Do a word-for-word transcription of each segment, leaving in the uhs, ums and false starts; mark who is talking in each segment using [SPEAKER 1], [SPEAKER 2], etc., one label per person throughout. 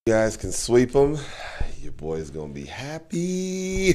[SPEAKER 1] You guys can sweep them. Your boy's gonna be happy.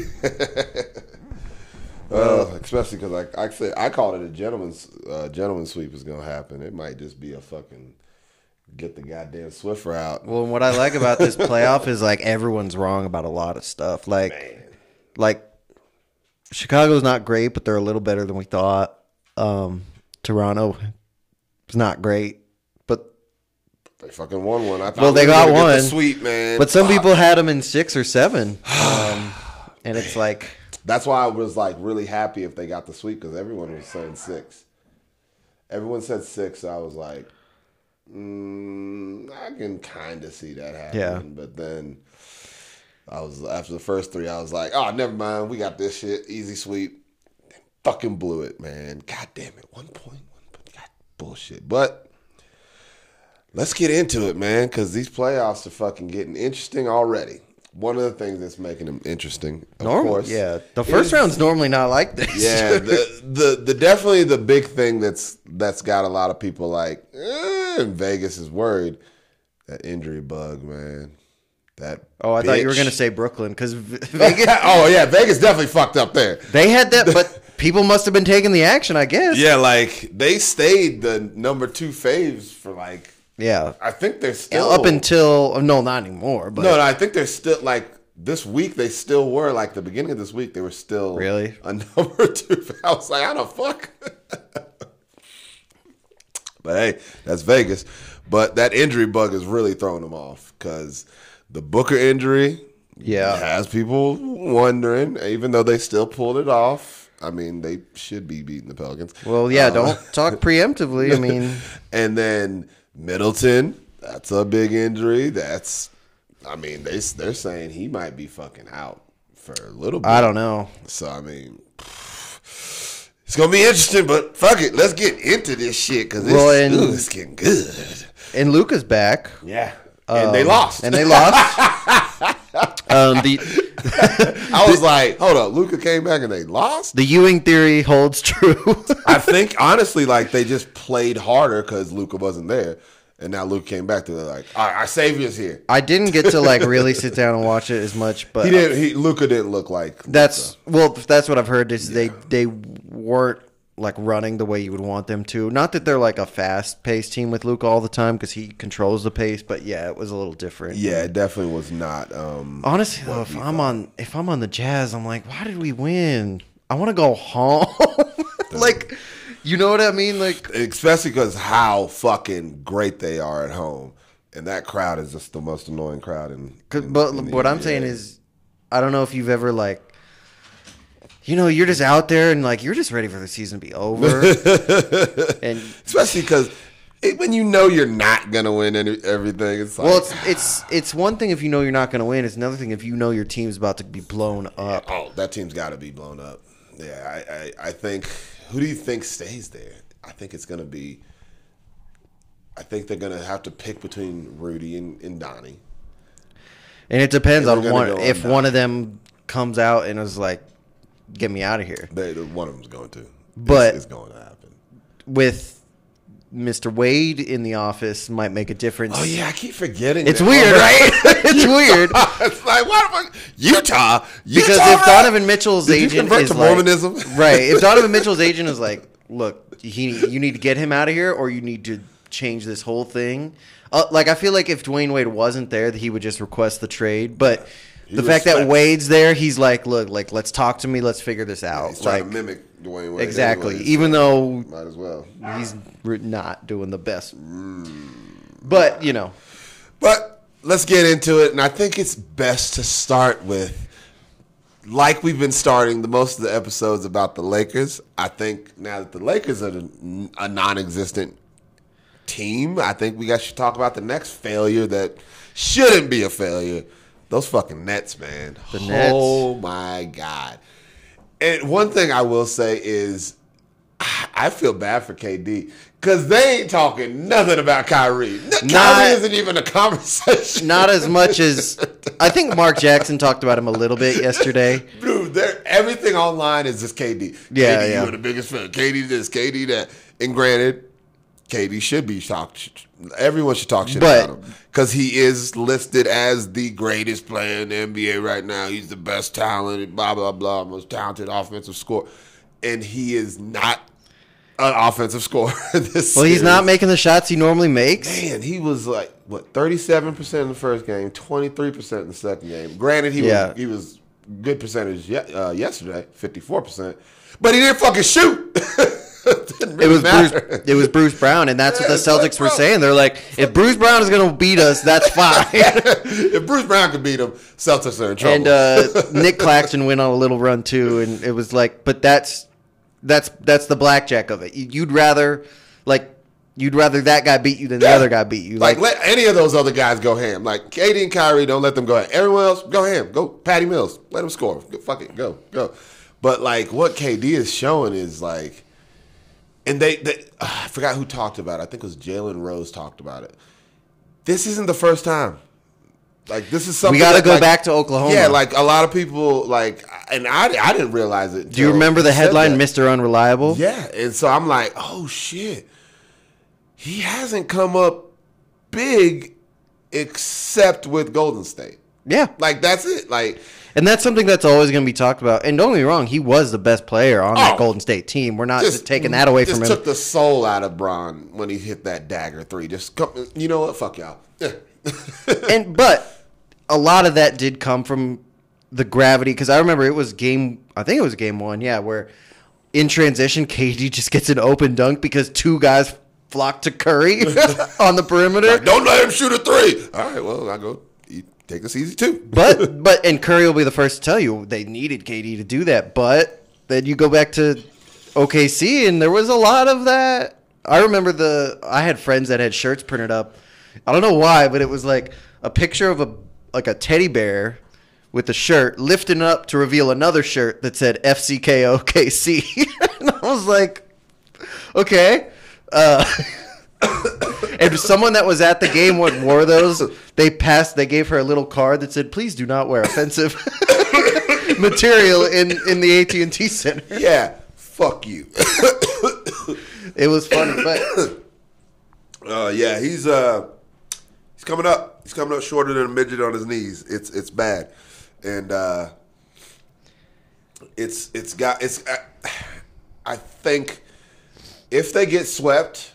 [SPEAKER 1] Well, especially because like I said, I called it a gentleman's uh, gentleman's sweep is gonna happen. It might just be a fucking get the goddamn Swiffer out.
[SPEAKER 2] Well, what I like about this playoff is like everyone's wrong about a lot of stuff. Like,
[SPEAKER 1] Man.
[SPEAKER 2] like Chicago's not great, but they're a little better than we thought. Um, Toronto is not great.
[SPEAKER 1] They fucking won one. I thought
[SPEAKER 2] well, they
[SPEAKER 1] we
[SPEAKER 2] got
[SPEAKER 1] were gonna
[SPEAKER 2] one.
[SPEAKER 1] get the sweep, man.
[SPEAKER 2] But some
[SPEAKER 1] Fuck.
[SPEAKER 2] people had them in six or seven, um, and it's like
[SPEAKER 1] that's why I was like really happy if they got the sweep because everyone was saying six. Everyone said six. So I was like, mm, I can kind of see that happening.
[SPEAKER 2] Yeah.
[SPEAKER 1] But then I was after the first three, I was like, oh, never mind. We got this shit. Easy sweep. Fucking blew it, man. God damn it. One point. One point. God, bullshit. But let's get into it, man, because these playoffs are fucking getting interesting already. One of the things that's making them interesting, of
[SPEAKER 2] normal.
[SPEAKER 1] course.
[SPEAKER 2] Yeah, the first
[SPEAKER 1] is,
[SPEAKER 2] round's normally not like this.
[SPEAKER 1] Yeah, the, the the definitely the big thing that's that's got a lot of people like, eh, and Vegas is worried, that injury bug, man. That
[SPEAKER 2] oh, I
[SPEAKER 1] bitch.
[SPEAKER 2] thought you were gonna say Brooklyn because Vegas.
[SPEAKER 1] Oh yeah, Vegas definitely fucked up there.
[SPEAKER 2] They had that, but people must have been taking the action, I guess.
[SPEAKER 1] Yeah, like they stayed the number two faves for like.
[SPEAKER 2] Yeah,
[SPEAKER 1] I think they're still
[SPEAKER 2] up until no, not anymore. But
[SPEAKER 1] no, no, I think they're still like this week. They still were like the beginning of this week. They were still
[SPEAKER 2] really
[SPEAKER 1] a number two. I was like, how the fuck? But hey, that's Vegas. But that injury bug is really throwing them off because the Booker injury,
[SPEAKER 2] yeah,
[SPEAKER 1] has people wondering. Even though they still pulled it off. I mean, they should be beating the Pelicans.
[SPEAKER 2] Well, yeah,
[SPEAKER 1] uh,
[SPEAKER 2] don't talk preemptively. I mean,
[SPEAKER 1] and then. Middleton, that's a big injury. That's, I mean, they they're saying he might be fucking out for a little bit.
[SPEAKER 2] I don't know.
[SPEAKER 1] So I mean, it's gonna be interesting. But fuck it, let's get into this shit because it's,
[SPEAKER 2] well, and,
[SPEAKER 1] ooh, it's getting good.
[SPEAKER 2] And Luka's back.
[SPEAKER 1] Yeah, and
[SPEAKER 2] um,
[SPEAKER 1] they lost.
[SPEAKER 2] And they lost. um, the
[SPEAKER 1] I was like, hold up, Luka came back and they lost.
[SPEAKER 2] The Ewing theory holds true.
[SPEAKER 1] I think honestly, like they just played harder because Luka wasn't there, and now Luka came back to they're like, all right, our savior's here.
[SPEAKER 2] I didn't get to like really sit down and watch it as much, but
[SPEAKER 1] He didn't. He Luka didn't look like Luka.
[SPEAKER 2] That's well, that's what I've heard is yeah. they they weren't like running the way you would want them to. Not that they're like a fast paced team with Luka all the time because he controls the pace, but yeah, it was a little different.
[SPEAKER 1] Yeah, it definitely was not. Um,
[SPEAKER 2] Honestly, though, if I'm thought. on if I'm on the Jazz, I'm like, why did we win? I want to go home. Like, you know what I mean? Like,
[SPEAKER 1] especially because how fucking great they are at home, and that crowd is just the most annoying crowd. In, in
[SPEAKER 2] but
[SPEAKER 1] in
[SPEAKER 2] what
[SPEAKER 1] N B A.
[SPEAKER 2] I'm saying is, I don't know if you've ever like. You know, you're just out there and like you're just ready for the season to be over, and
[SPEAKER 1] especially because when you know you're not gonna win any, everything, it's like,
[SPEAKER 2] well, it's it's it's one thing if you know you're not gonna win. It's another thing if you know your team's about to be blown up.
[SPEAKER 1] Oh, that team's got to be blown up. Yeah, I, I, I think. Who do you think stays there? I think it's gonna be. I think they're gonna have to pick between Rudy and, and Donnie,
[SPEAKER 2] and it depends
[SPEAKER 1] and
[SPEAKER 2] on one.
[SPEAKER 1] on
[SPEAKER 2] If
[SPEAKER 1] Donnie.
[SPEAKER 2] one of them comes out and is like, "Get me out of here,"
[SPEAKER 1] they, one of them's going to.
[SPEAKER 2] But
[SPEAKER 1] it's, it's going to happen
[SPEAKER 2] with Mister Wade in the office might make a difference.
[SPEAKER 1] Oh yeah, I keep forgetting.
[SPEAKER 2] It's
[SPEAKER 1] that.
[SPEAKER 2] weird, right? It's weird.
[SPEAKER 1] It's like what? Utah, Utah,
[SPEAKER 2] because
[SPEAKER 1] right?
[SPEAKER 2] if Donovan Mitchell's
[SPEAKER 1] Did
[SPEAKER 2] agent
[SPEAKER 1] you convert
[SPEAKER 2] is
[SPEAKER 1] to
[SPEAKER 2] like,
[SPEAKER 1] Mormonism,
[SPEAKER 2] right? If Donovan Mitchell's agent is like, look, he, you need to get him out of here, or you need to change this whole thing. Uh, like I feel like if Dwayne Wade wasn't there, that he would just request the trade, but.
[SPEAKER 1] He
[SPEAKER 2] The fact
[SPEAKER 1] respects.
[SPEAKER 2] that Wade's there, he's like, look, like let's talk to me, let's figure this out.
[SPEAKER 1] He's trying
[SPEAKER 2] like,
[SPEAKER 1] to mimic Dwayne Wade.
[SPEAKER 2] exactly.
[SPEAKER 1] Anyways,
[SPEAKER 2] Even
[SPEAKER 1] so
[SPEAKER 2] though
[SPEAKER 1] might as well.
[SPEAKER 2] he's not doing the best, mm. but you know.
[SPEAKER 1] But let's get into it, and I think it's best to start with, like we've been starting the most of the episodes about the Lakers. I think now that the Lakers are a non-existent team, I think we got to talk about the next failure that shouldn't be a failure. Those fucking Nets, man.
[SPEAKER 2] The Nets.
[SPEAKER 1] Oh, my God. And one thing I will say is I feel bad for K D because they ain't talking nothing about Kyrie. Not, Kyrie isn't even a conversation.
[SPEAKER 2] Not as much as I think Mark Jackson talked about him a little bit yesterday.
[SPEAKER 1] Dude, everything online is just K D.
[SPEAKER 2] Yeah,
[SPEAKER 1] K D,
[SPEAKER 2] yeah.
[SPEAKER 1] you're the biggest fan. K D this, K D that. And granted, K D should be talked. Everyone should talk shit
[SPEAKER 2] But-
[SPEAKER 1] about him because he is listed as the greatest player in the N B A right now. He's the best talent, blah blah blah, most talented offensive scorer, and he is not an offensive scorer. This
[SPEAKER 2] Well, he's
[SPEAKER 1] series.
[SPEAKER 2] not making the shots he normally makes.
[SPEAKER 1] Man, he was like what thirty-seven percent in the first game, twenty-three percent in the second game. Granted, he
[SPEAKER 2] Yeah.
[SPEAKER 1] was he was good percentage ye- uh, yesterday, fifty-four percent, but he didn't fucking shoot. Didn't really
[SPEAKER 2] It was
[SPEAKER 1] matter.
[SPEAKER 2] Bruce. It was Bruce Brown, and that's
[SPEAKER 1] Yeah,
[SPEAKER 2] what the
[SPEAKER 1] it's like,
[SPEAKER 2] Celtics were
[SPEAKER 1] bro.
[SPEAKER 2] saying. They're like, if Bruce Brown is going to beat us, that's fine.
[SPEAKER 1] If Bruce Brown could beat him, Celtics are in trouble.
[SPEAKER 2] And uh, Nick Claxton went on a little run too, and it was like, but that's that's that's the blackjack of it. You'd rather like you'd rather that guy beat you than the
[SPEAKER 1] Yeah.
[SPEAKER 2] other guy beat you.
[SPEAKER 1] like,
[SPEAKER 2] Like,
[SPEAKER 1] let any of those other guys go ham. Like K D and Kyrie, don't let them go ham. Everyone else, go ham. Go Patty Mills. Let him score. Go, fuck it. Go. Go. But like what K D is showing is like, and they, they uh, I forgot who talked about it. I think it was Jalen Rose talked about it. This isn't the first time. Like this is something
[SPEAKER 2] we got to
[SPEAKER 1] that,
[SPEAKER 2] go
[SPEAKER 1] like,
[SPEAKER 2] back to Oklahoma.
[SPEAKER 1] Yeah, like a lot of people like, and I, I didn't realize it.
[SPEAKER 2] do you remember the headline, Mister Unreliable?
[SPEAKER 1] Yeah, and so I'm like, oh shit, he hasn't come up big except with Golden State.
[SPEAKER 2] Yeah,
[SPEAKER 1] Like that's it. Like
[SPEAKER 2] and that's something that's always going to be talked about. And don't get me wrong, he was the best player on that
[SPEAKER 1] Oh.
[SPEAKER 2] Golden State team. We're not just, taking that away
[SPEAKER 1] just
[SPEAKER 2] from him.
[SPEAKER 1] took the soul out of Bron when he hit that dagger three. Just come, you know what? Fuck y'all.
[SPEAKER 2] And but a lot of that did come from the gravity, because I remember it was game. I think it was game one. Yeah, where in transition, K D just gets an open dunk because two guys flocked to Curry on the perimeter.
[SPEAKER 1] Like, don't let him shoot a three. All right, well I go. You take this easy too.
[SPEAKER 2] But but and Curry will be the first to tell you they needed K D to do that. But then you go back to O K C and there was a lot of that. I remember the I had friends that had shirts printed up. I don't know why, but it was like a picture of a like a teddy bear with a shirt lifting up to reveal another shirt that said F C K O K C. And I was like, okay. Uh And someone that was at the game what wore those, they passed. They gave her a little card that said, "Please do not wear offensive material in, in the A T and T Center."
[SPEAKER 1] Yeah, fuck you.
[SPEAKER 2] It was funny, but
[SPEAKER 1] Uh, yeah, he's uh, he's coming up. He's coming up shorter than a midget on his knees. It's it's bad, and uh, it's it's got it's. Uh, I think if they get swept,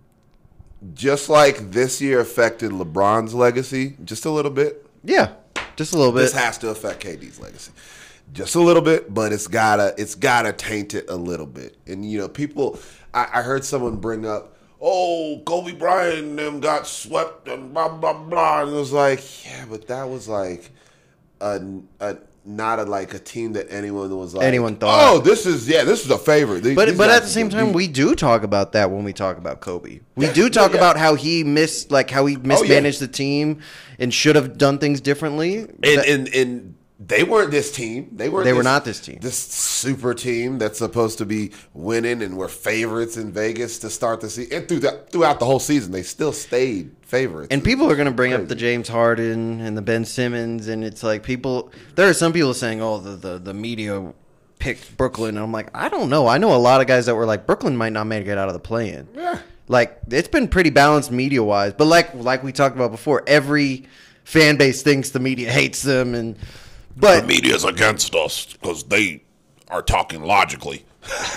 [SPEAKER 1] just like this year affected LeBron's legacy, just a little bit.
[SPEAKER 2] yeah, just a little bit.
[SPEAKER 1] This has to affect K D's legacy, just a little bit, but it's gotta it's gotta taint it a little bit. And you know, people, I, I heard someone bring up, oh, Kobe Bryant and them got swept and blah blah blah, and it was like, yeah, but that was like a, a not a like a team that anyone was like,
[SPEAKER 2] Anyone thought.
[SPEAKER 1] oh, this is yeah, this is a favorite. These-
[SPEAKER 2] But
[SPEAKER 1] these
[SPEAKER 2] but
[SPEAKER 1] guys
[SPEAKER 2] at the
[SPEAKER 1] are
[SPEAKER 2] same
[SPEAKER 1] good.
[SPEAKER 2] time, we do talk about that when we talk about Kobe. We
[SPEAKER 1] Yeah,
[SPEAKER 2] do talk
[SPEAKER 1] yeah.
[SPEAKER 2] about how he missed, like how he mismanaged the team and should have done things differently.
[SPEAKER 1] And,
[SPEAKER 2] That-
[SPEAKER 1] and and they weren't this team. They weren't.
[SPEAKER 2] They were
[SPEAKER 1] this,
[SPEAKER 2] not this team.
[SPEAKER 1] This super team that's supposed to be winning and were favorites in Vegas to start the season. And through the, throughout the whole season, they still stayed favorites.
[SPEAKER 2] And people are going to bring up
[SPEAKER 1] Crazy.
[SPEAKER 2] the James Harden and the Ben Simmons, and it's like people. There are some people saying, "Oh, the the, the media picked Brooklyn," and I'm like, I don't know. I know a lot of guys that were like, Brooklyn might not make it out of the play-in.
[SPEAKER 1] Yeah.
[SPEAKER 2] Like it's been pretty balanced media wise, but like like we talked about before, every fan base thinks the media hates them, and but
[SPEAKER 3] The media's against us because they are talking logically.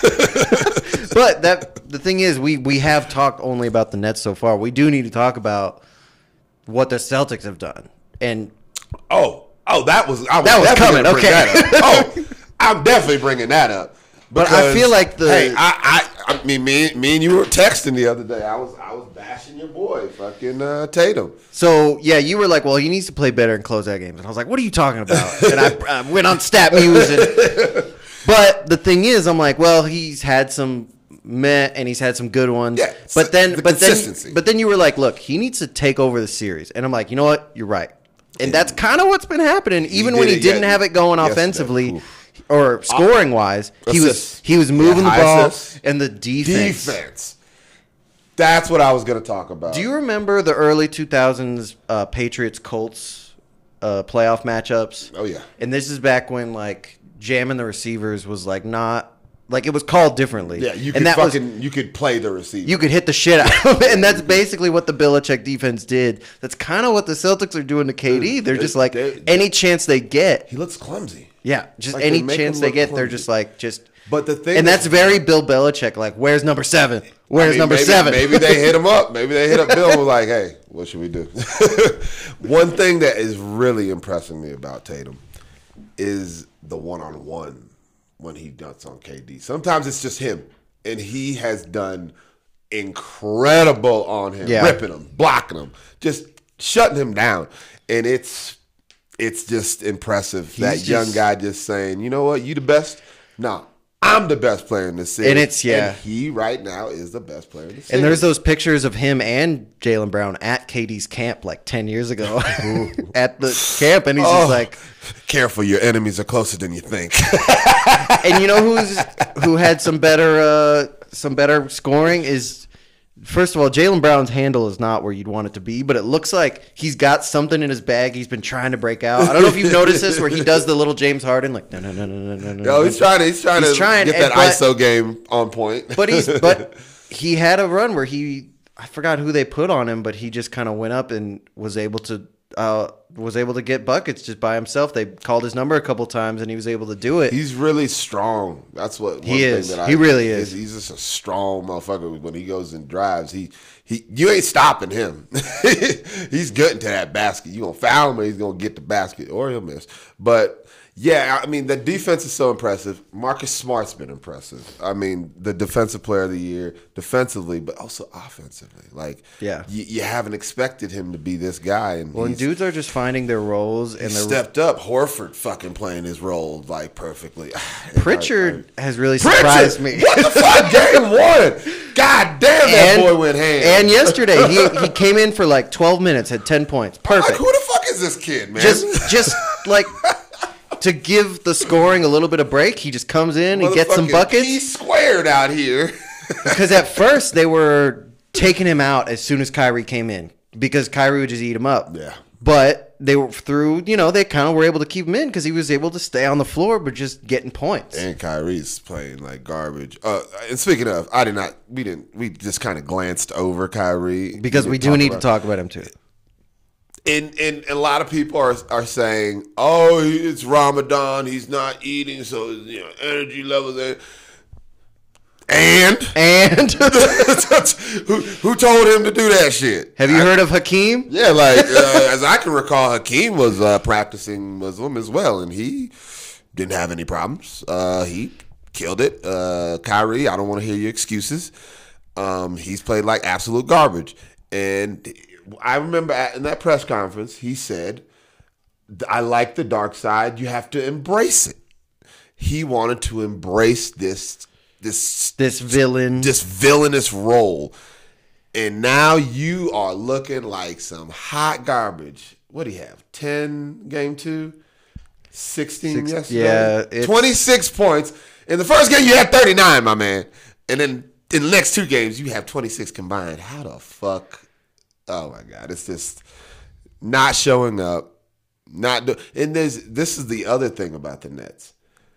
[SPEAKER 2] but that the thing is, we we have talked only about the Nets so far. We do need to talk about what the Celtics have done, and
[SPEAKER 1] oh, oh, that was I was
[SPEAKER 2] That was
[SPEAKER 1] definitely
[SPEAKER 2] coming,
[SPEAKER 1] gonna bring
[SPEAKER 2] okay.
[SPEAKER 1] that up. Oh, I'm definitely bringing that up.
[SPEAKER 2] But I feel like the-
[SPEAKER 1] hey, I, I, I mean, me, me and you were texting the other day. I was, I was bashing your boy, fucking uh, Tatum.
[SPEAKER 2] so yeah, you were like, well, he needs to play better and close out games, and I was like, what are you talking about? And I, I went on Stat Muse, and, but the thing is, I'm like, well, he's had some meh, and he's had some good ones,
[SPEAKER 1] Yeah,
[SPEAKER 2] but then,
[SPEAKER 1] the
[SPEAKER 2] but then,
[SPEAKER 1] consistency.
[SPEAKER 2] but then you were like, look, he needs to take over the series, and I'm like, you know what, you're right, and that's kind of what's been happening, even
[SPEAKER 1] did
[SPEAKER 2] when he
[SPEAKER 1] it,
[SPEAKER 2] didn't
[SPEAKER 1] yeah,
[SPEAKER 2] have it going
[SPEAKER 1] yesterday.
[SPEAKER 2] offensively.
[SPEAKER 1] Oof.
[SPEAKER 2] Or scoring wise, he was
[SPEAKER 1] Assists.
[SPEAKER 2] he was moving
[SPEAKER 1] Yeah,
[SPEAKER 2] the
[SPEAKER 1] high
[SPEAKER 2] ball
[SPEAKER 1] assists.
[SPEAKER 2] and the defense.
[SPEAKER 1] Defense. That's what I was going to talk about.
[SPEAKER 2] Do you remember the early two thousands uh, Patriots Colts uh, playoff matchups?
[SPEAKER 1] Oh, yeah.
[SPEAKER 2] And this is back when like jamming the receivers was like not Like it was called differently.
[SPEAKER 1] Yeah, you could
[SPEAKER 2] and that
[SPEAKER 1] fucking
[SPEAKER 2] was,
[SPEAKER 1] you could play the receiver.
[SPEAKER 2] you could hit the shit out of it, and that's basically what the Belichick defense did. That's kind of what the Celtics are doing to K D. They're
[SPEAKER 1] they-
[SPEAKER 2] just like
[SPEAKER 1] they-
[SPEAKER 2] any chance they get.
[SPEAKER 1] he looks clumsy.
[SPEAKER 2] Yeah, just
[SPEAKER 1] Like,
[SPEAKER 2] any
[SPEAKER 1] they make
[SPEAKER 2] chance
[SPEAKER 1] him
[SPEAKER 2] they
[SPEAKER 1] look
[SPEAKER 2] get, they're
[SPEAKER 1] clumsy.
[SPEAKER 2] just like just.
[SPEAKER 1] But the thing,
[SPEAKER 2] And
[SPEAKER 1] is-
[SPEAKER 2] that's very Bill Belichick. Like, where's number seven? Where's
[SPEAKER 1] I mean,
[SPEAKER 2] number
[SPEAKER 1] maybe,
[SPEAKER 2] seven?
[SPEAKER 1] Maybe they hit him up. Maybe they hit up Bill and was like, hey, what should we do? One thing that is really impressing me about Tatum is the one-on-one when he dunks on K D. Sometimes it's just him, and he has done incredible on him,
[SPEAKER 2] Yeah.
[SPEAKER 1] ripping him, blocking him, just shutting him down. And it's it's just impressive. that
[SPEAKER 2] just-
[SPEAKER 1] young guy just saying, you know what, you the best? Nah, I'm the best player in this city.
[SPEAKER 2] And it's- yeah.
[SPEAKER 1] And he right now is the best player in the city.
[SPEAKER 2] And there's those pictures of him and Jaylen Brown at K D's camp like ten years ago at the camp, and he's
[SPEAKER 1] Oh,
[SPEAKER 2] just like,
[SPEAKER 1] careful, your enemies are closer than you think.
[SPEAKER 2] and you know who's who had some better uh, some better scoring is. First of all, Jaylen Brown's handle is not where you'd want it to be, but it looks like he's got something in his bag he's been trying to break out. I don't know if you've noticed this, where he does the little James Harden, like no, no, no, no, no, no.
[SPEAKER 1] Yo, he's trying to he's trying
[SPEAKER 2] He's
[SPEAKER 1] to
[SPEAKER 2] trying,
[SPEAKER 1] get
[SPEAKER 2] and-
[SPEAKER 1] that
[SPEAKER 2] but-
[SPEAKER 1] I S O game on point.
[SPEAKER 2] But he's but he had a run where he I forgot who they put on him, but he just kind of went up and was able to uh, was able to get buckets just by himself. They called his number a couple times, and he was able to do it.
[SPEAKER 1] He's really strong. That's what one
[SPEAKER 2] He
[SPEAKER 1] thing
[SPEAKER 2] is.
[SPEAKER 1] That I,
[SPEAKER 2] He really is.
[SPEAKER 1] He's just a strong motherfucker. When he goes and drives, he he you ain't stopping him. He's getting to that basket. You gonna foul him, or he's gonna get the basket, or he'll miss. But yeah, I mean the defense is so impressive. Marcus Smart's been impressive. I mean the defensive player of the year, defensively, but also offensively. Like
[SPEAKER 2] Yeah.
[SPEAKER 1] you, you haven't expected him to be this guy, and
[SPEAKER 2] Well, and
[SPEAKER 1] he's-
[SPEAKER 2] dudes are just finding their roles, and
[SPEAKER 1] he
[SPEAKER 2] they're
[SPEAKER 1] stepped up. Horford fucking playing his role like perfectly.
[SPEAKER 2] Pritchard
[SPEAKER 1] I- I-
[SPEAKER 2] has really
[SPEAKER 1] Pritchard!
[SPEAKER 2] surprised me.
[SPEAKER 1] What the fuck? Game one. God damn, that boy went ham.
[SPEAKER 2] And yesterday, he, he came in for like twelve minutes, had ten points.
[SPEAKER 1] I'm like,
[SPEAKER 2] Perfect.
[SPEAKER 1] who the fuck is this kid, man?
[SPEAKER 2] Just, just like to give the scoring a little bit of break, he just comes in and gets some
[SPEAKER 1] Motherfucking
[SPEAKER 2] buckets.
[SPEAKER 1] P squared out here.
[SPEAKER 2] Because at first they were taking him out as soon as Kyrie came in because Kyrie would just eat him up.
[SPEAKER 1] Yeah.
[SPEAKER 2] But they were through, you know, they kind of were able to keep him in because he was able to stay on the floor, but just getting points.
[SPEAKER 1] And Kyrie's playing like garbage. Uh, and speaking of, I did not. We didn't. We just kind of glanced over Kyrie
[SPEAKER 2] Because we do
[SPEAKER 1] didn't
[SPEAKER 2] need
[SPEAKER 1] about-
[SPEAKER 2] to talk about him too.
[SPEAKER 1] And, and a lot of people are are saying, "Oh, it's Ramadan. He's not eating, so you know, energy levels." Are... And
[SPEAKER 2] And
[SPEAKER 1] who who told him to do that shit?
[SPEAKER 2] have you heard of Hakeem?
[SPEAKER 1] Yeah, like uh, as I can recall, Hakeem was uh, practicing Muslim as well, and he didn't have any problems. Uh, he killed it. Uh, Kyrie, I don't want to hear your excuses. Um, he's played like absolute garbage, and I remember at, in that press conference, he said, "I like the dark side. You have to embrace it." He wanted to embrace this this
[SPEAKER 2] This villain.
[SPEAKER 1] this villainous role. And now you are looking like some hot garbage. What do you have? ten game two? sixteen
[SPEAKER 2] Six-
[SPEAKER 1] yesterday?
[SPEAKER 2] yeah, it's-
[SPEAKER 1] twenty-six points. In the first game, you had thirty-nine, my man. And then in the next two games, you have twenty-six combined. How the fuck? Oh, my God. It's just not showing up. Not do- And there's this is the other thing about the Nets.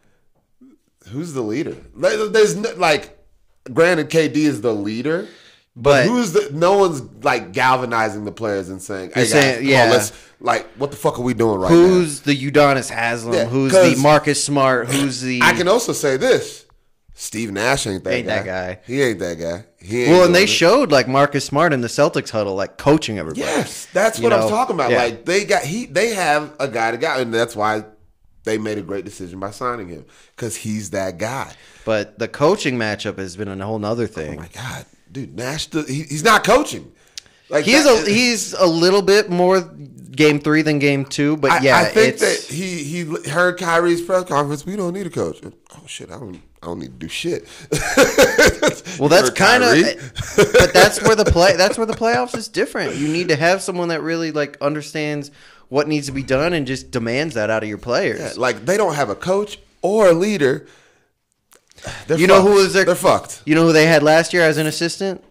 [SPEAKER 1] Who's the leader? Like, There's no, like, granted, K D is the leader, but,
[SPEAKER 2] But-
[SPEAKER 1] who's the? No one's like galvanizing the players and saying, "Hey,
[SPEAKER 2] You're
[SPEAKER 1] guys,
[SPEAKER 2] saying-
[SPEAKER 1] come
[SPEAKER 2] yeah.
[SPEAKER 1] on, let's like, what the fuck are we doing right now?"
[SPEAKER 2] Who's the Udonis Haslam?
[SPEAKER 1] Yeah,
[SPEAKER 2] who's
[SPEAKER 1] 'cause-
[SPEAKER 2] the Marcus Smart? Who's the
[SPEAKER 1] I can also say this: Steve Nash ain't that
[SPEAKER 2] Ain't
[SPEAKER 1] guy.
[SPEAKER 2] that guy.
[SPEAKER 1] He ain't that guy. He ain't
[SPEAKER 2] Well, and they
[SPEAKER 1] doing it.
[SPEAKER 2] showed like Marcus Smart in the Celtics huddle, like coaching everybody.
[SPEAKER 1] Yes, that's
[SPEAKER 2] You
[SPEAKER 1] what I'm
[SPEAKER 2] know,
[SPEAKER 1] talking about.
[SPEAKER 2] yeah.
[SPEAKER 1] Like they got he, they have a guy to go, and that's why they made a great decision by signing him because he's that guy.
[SPEAKER 2] But the coaching matchup has been a whole nother
[SPEAKER 1] Oh
[SPEAKER 2] thing.
[SPEAKER 1] my God, dude, Nash, does- he, he's not coaching. Like
[SPEAKER 2] He's
[SPEAKER 1] that-
[SPEAKER 2] a he's a little bit more game three than game two, but
[SPEAKER 1] I,
[SPEAKER 2] yeah,
[SPEAKER 1] I think
[SPEAKER 2] it's,
[SPEAKER 1] that he he heard Kyrie's press conference. We don't need a coach. Oh shit, I don't I don't need to do shit.
[SPEAKER 2] well, that's
[SPEAKER 1] Heard
[SPEAKER 2] kind of,
[SPEAKER 1] Kyrie.
[SPEAKER 2] but that's where the play that's where the playoffs is different. You need to have someone that really like understands what needs to be done and just demands that out of your players.
[SPEAKER 1] Yeah, like they don't have a coach or a leader. They're
[SPEAKER 2] You know
[SPEAKER 1] fucked.
[SPEAKER 2] who was their?
[SPEAKER 1] They're fucked.
[SPEAKER 2] You know who they had last year as an assistant?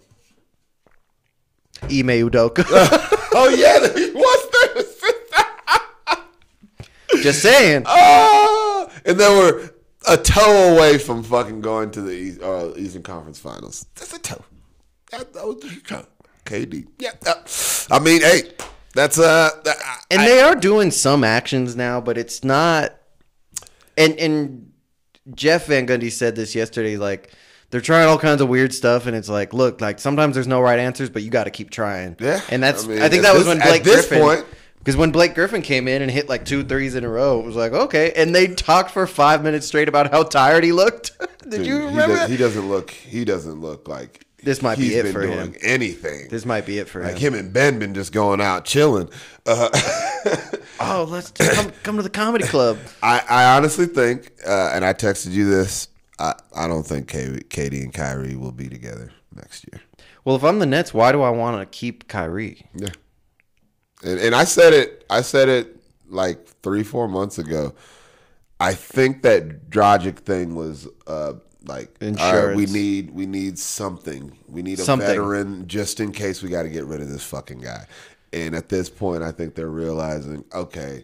[SPEAKER 2] Ime Udoka.
[SPEAKER 1] Oh yeah, he was there.
[SPEAKER 2] Just saying.
[SPEAKER 1] Oh, and there were a toe away from fucking going to the East, uh, Eastern Conference Finals. That's a toe. That, that was a toe. K D. Yeah. Uh, I mean, hey, that's uh. That,
[SPEAKER 2] and
[SPEAKER 1] I,
[SPEAKER 2] they are doing some actions now, but it's not. And and Jeff Van Gundy said this yesterday. Like they're trying all kinds of weird stuff, and it's like, look, like sometimes there's no right answers, but you got to keep trying.
[SPEAKER 1] Yeah.
[SPEAKER 2] And that's. I,
[SPEAKER 1] mean,
[SPEAKER 2] I think that was
[SPEAKER 1] this,
[SPEAKER 2] when Blake
[SPEAKER 1] at this
[SPEAKER 2] Griffin.
[SPEAKER 1] Point,
[SPEAKER 2] Because when Blake Griffin came in and hit like two threes in a row, it was like, okay. And they talked for five minutes straight about how tired he looked. Did
[SPEAKER 1] dude,
[SPEAKER 2] you
[SPEAKER 1] he
[SPEAKER 2] remember
[SPEAKER 1] does,
[SPEAKER 2] that?
[SPEAKER 1] He doesn't look. He doesn't look like
[SPEAKER 2] This might
[SPEAKER 1] he's
[SPEAKER 2] be it
[SPEAKER 1] been
[SPEAKER 2] for
[SPEAKER 1] doing
[SPEAKER 2] him.
[SPEAKER 1] anything.
[SPEAKER 2] This might be it for
[SPEAKER 1] Like
[SPEAKER 2] him.
[SPEAKER 1] him and Ben been just going out chilling. Uh,
[SPEAKER 2] Oh, let's just come come to the comedy club.
[SPEAKER 1] I, I honestly think, uh, and I texted you this. I, I don't think K- Katie and Kyrie will be together next year.
[SPEAKER 2] Well, if I'm the Nets, why do I want to keep Kyrie?
[SPEAKER 1] Yeah, and and I said it. I said it like three, four months ago. I think that Dragic thing was uh, like, all right, we
[SPEAKER 2] Insurance.
[SPEAKER 1] need we need something. We need a
[SPEAKER 2] Something.
[SPEAKER 1] veteran just in case we got to get rid of this fucking guy. And at this point, I think they're realizing, okay,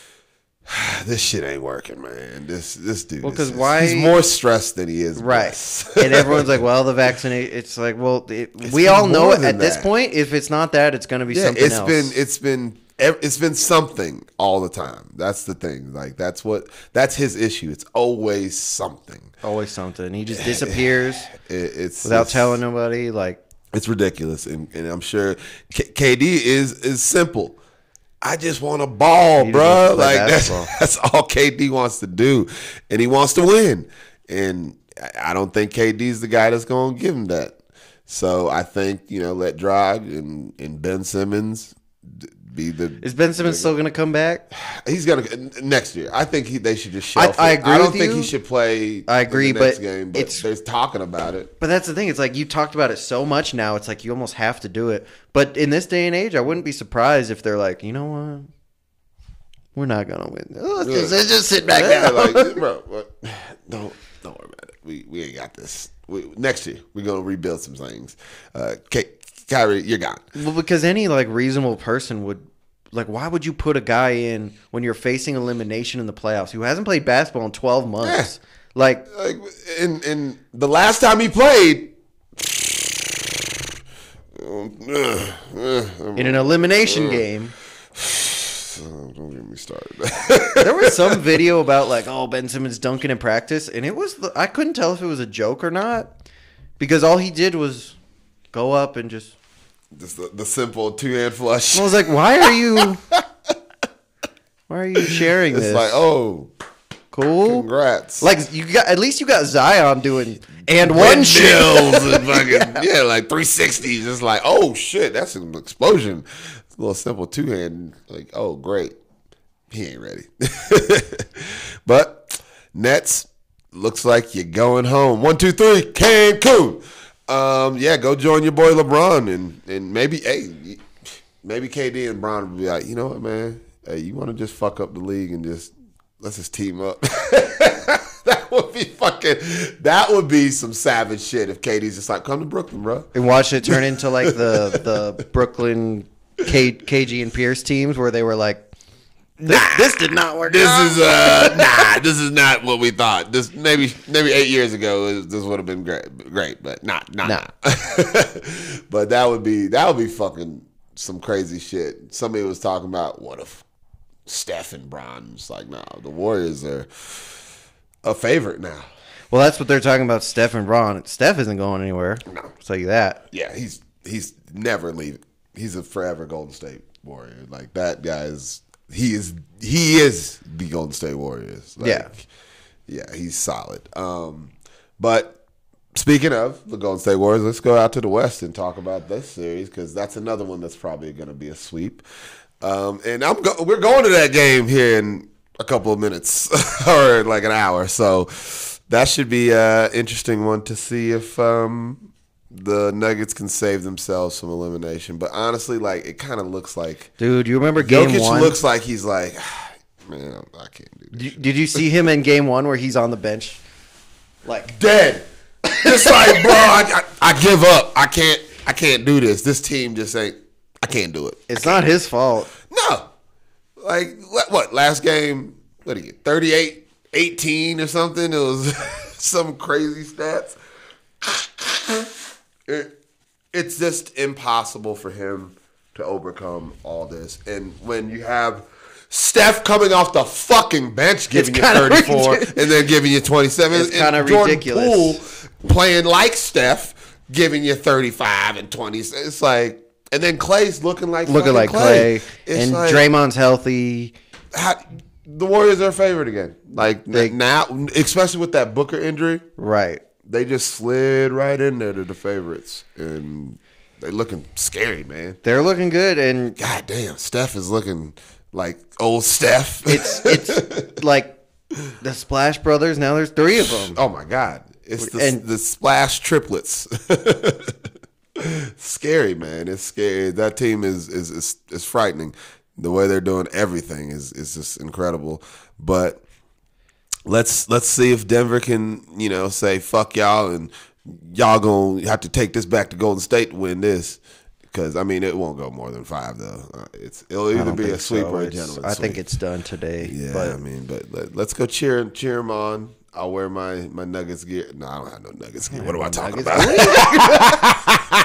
[SPEAKER 1] this shit ain't working, man. This this dude,
[SPEAKER 2] Well,
[SPEAKER 1] is
[SPEAKER 2] 'cause
[SPEAKER 1] just-
[SPEAKER 2] why-
[SPEAKER 1] he's more stressed than he is
[SPEAKER 2] Right.
[SPEAKER 1] blessed.
[SPEAKER 2] And everyone's like, well, the vaccinate. It's like, well, it, we
[SPEAKER 1] been
[SPEAKER 2] all know
[SPEAKER 1] more
[SPEAKER 2] it
[SPEAKER 1] than
[SPEAKER 2] at this
[SPEAKER 1] that.
[SPEAKER 2] point. If it's not that, it's going to be
[SPEAKER 1] yeah,
[SPEAKER 2] something
[SPEAKER 1] it's
[SPEAKER 2] else.
[SPEAKER 1] been it's been it's been something all the time. That's the thing. Like that's what that's his issue. It's always something.
[SPEAKER 2] always something. He just disappears
[SPEAKER 1] It, it's
[SPEAKER 2] without
[SPEAKER 1] it's,
[SPEAKER 2] telling nobody. Like,
[SPEAKER 1] It's ridiculous, and, and I'm sure K- KD is is simple. I just want a ball,
[SPEAKER 2] He just
[SPEAKER 1] bro.
[SPEAKER 2] wants to play
[SPEAKER 1] Like that's
[SPEAKER 2] basketball.
[SPEAKER 1] that's all K D wants to do, and he wants to win. And I- I don't think K D's the guy that's going to give him that. So I think you know let Drag and, and Ben Simmons d- be the.
[SPEAKER 2] is Ben Simmons still going to come back?
[SPEAKER 1] He's gonna next year. I think he, they should just shelf
[SPEAKER 2] I
[SPEAKER 1] it.
[SPEAKER 2] agree
[SPEAKER 1] I don't
[SPEAKER 2] with
[SPEAKER 1] think
[SPEAKER 2] you.
[SPEAKER 1] he should play.
[SPEAKER 2] I agree,
[SPEAKER 1] in the next
[SPEAKER 2] but
[SPEAKER 1] game, but
[SPEAKER 2] it's-
[SPEAKER 1] they're talking about it.
[SPEAKER 2] But that's the thing. It's like you talked about it so much now. It's like you almost have to do it. But in this day and age, I wouldn't be surprised if they're like, you know what? We're not gonna win. Let's just, let's just sit back
[SPEAKER 1] Yeah,
[SPEAKER 2] down.
[SPEAKER 1] like, bro, what- don't don't worry about it. We we ain't got this. We, next year we're gonna rebuild some things. Uh, K- Kyrie, you're gone.
[SPEAKER 2] Well, because any like reasonable person would like, why would you put a guy in when you're facing elimination in the playoffs who hasn't played basketball in twelve months? Like,
[SPEAKER 1] Like, in in the last time he played,
[SPEAKER 2] in an elimination game,
[SPEAKER 1] don't get me started.
[SPEAKER 2] there was some video about like, oh, Ben Simmons dunking in practice, and it was I couldn't tell if it was a joke or not because all he did was go up and just.
[SPEAKER 1] Just the, the simple two hand flush.
[SPEAKER 2] I was like, why are you? Why are you sharing
[SPEAKER 1] It's
[SPEAKER 2] this?
[SPEAKER 1] like, oh,
[SPEAKER 2] cool.
[SPEAKER 1] congrats.
[SPEAKER 2] Like you got at least you got Zion doing and one shit.
[SPEAKER 1] Windmills and fucking yeah, like three sixties. It's like, oh shit, that's an explosion. It's a little simple two hand. Like, oh great, he ain't ready. But Nets looks like you're going home. One, two, three, Cancun. Um, yeah, go join your boy LeBron and and maybe hey, maybe K D and Bron will be like, you know what, man, hey, you want to just fuck up the league and just let's just team up. That would be fucking. That would be some savage shit if K D's just like, come to Brooklyn, bro.
[SPEAKER 2] And watch it turn into like the the Brooklyn K, KG and Pierce teams where they were like, this,
[SPEAKER 1] Nah.
[SPEAKER 2] this did not work.
[SPEAKER 1] This
[SPEAKER 2] out.
[SPEAKER 1] is uh nah. This is not what we thought. This maybe maybe eight years ago it- this would have been great, great, but not not.
[SPEAKER 2] Nah.
[SPEAKER 1] But that would be that would be fucking some crazy shit. Somebody was talking about what if Steph and Bron. It's like, no, the Warriors are a favorite now.
[SPEAKER 2] Well, that's what they're talking about. Steph and Bron. Steph isn't going anywhere.
[SPEAKER 1] No.
[SPEAKER 2] I'll tell you that.
[SPEAKER 1] Yeah, he's he's never leaving. He's a forever Golden State Warrior. Like that guy is he is he is the Golden State Warriors. Like,
[SPEAKER 2] Yeah.
[SPEAKER 1] Yeah, he's solid. Um but speaking of the Golden State Warriors, let's go out to the West and talk about this series because that's another one that's probably going to be a sweep. Um, and I'm go- we're going to that game here in a couple of minutes or like an hour, so that should be an interesting one to see if um, the Nuggets can save themselves from elimination. But honestly, like it kind of looks like
[SPEAKER 2] Dude, you remember game
[SPEAKER 1] Jokic
[SPEAKER 2] one?
[SPEAKER 1] looks like he's like, man, I can't do this.
[SPEAKER 2] Did did you see him in game one where he's on the bench? Like,
[SPEAKER 1] Dead. Just like, bro, I, I, I give up. I can't. I can't do this. This team just ain't. I can't do it.
[SPEAKER 2] it's not his fault.
[SPEAKER 1] No. Like what? what last game? What did he get? thirty-eight, eighteen or something. It was some crazy stats. It, it's just impossible for him to overcome all this. And when you have Steph coming off the fucking bench giving you thirty-four ridiculous. And then giving you twenty-seven.
[SPEAKER 2] It's kind of
[SPEAKER 1] Jordan
[SPEAKER 2] ridiculous.
[SPEAKER 1] Poole playing like Steph, giving you thirty-five and twenty. It's like, and then Clay's looking like
[SPEAKER 2] looking like Clay, Clay. and
[SPEAKER 1] like,
[SPEAKER 2] Draymond's healthy.
[SPEAKER 1] How, the Warriors are favored again. Like they, now, especially with that Booker injury,
[SPEAKER 2] right?
[SPEAKER 1] They just slid right in there to the favorites, and they're looking scary, man.
[SPEAKER 2] They're looking good, and
[SPEAKER 1] God damn, Steph is looking like old Steph.
[SPEAKER 2] It's it's like the Splash Brothers. Now there's three of them.
[SPEAKER 1] Oh my God, it's the,
[SPEAKER 2] and,
[SPEAKER 1] the Splash triplets. Scary, man. It's scary. That team is is is, is frightening. The way they're doing everything is is just incredible. But let's let's see if Denver can, you know, say fuck y'all and y'all gonna have to take this back to Golden State to win this. Because I mean, it won't go more than five though. Uh, it's it'll either be a sweep
[SPEAKER 2] so.
[SPEAKER 1] or a
[SPEAKER 2] it's,
[SPEAKER 1] gentleman's
[SPEAKER 2] I
[SPEAKER 1] sweep.
[SPEAKER 2] think it's done today.
[SPEAKER 1] Yeah,
[SPEAKER 2] but.
[SPEAKER 1] I mean, but let, let's go cheer cheer them on. I'll wear my my Nuggets gear. No, I don't have no Nuggets gear. What am I talking
[SPEAKER 2] Nuggets
[SPEAKER 1] about?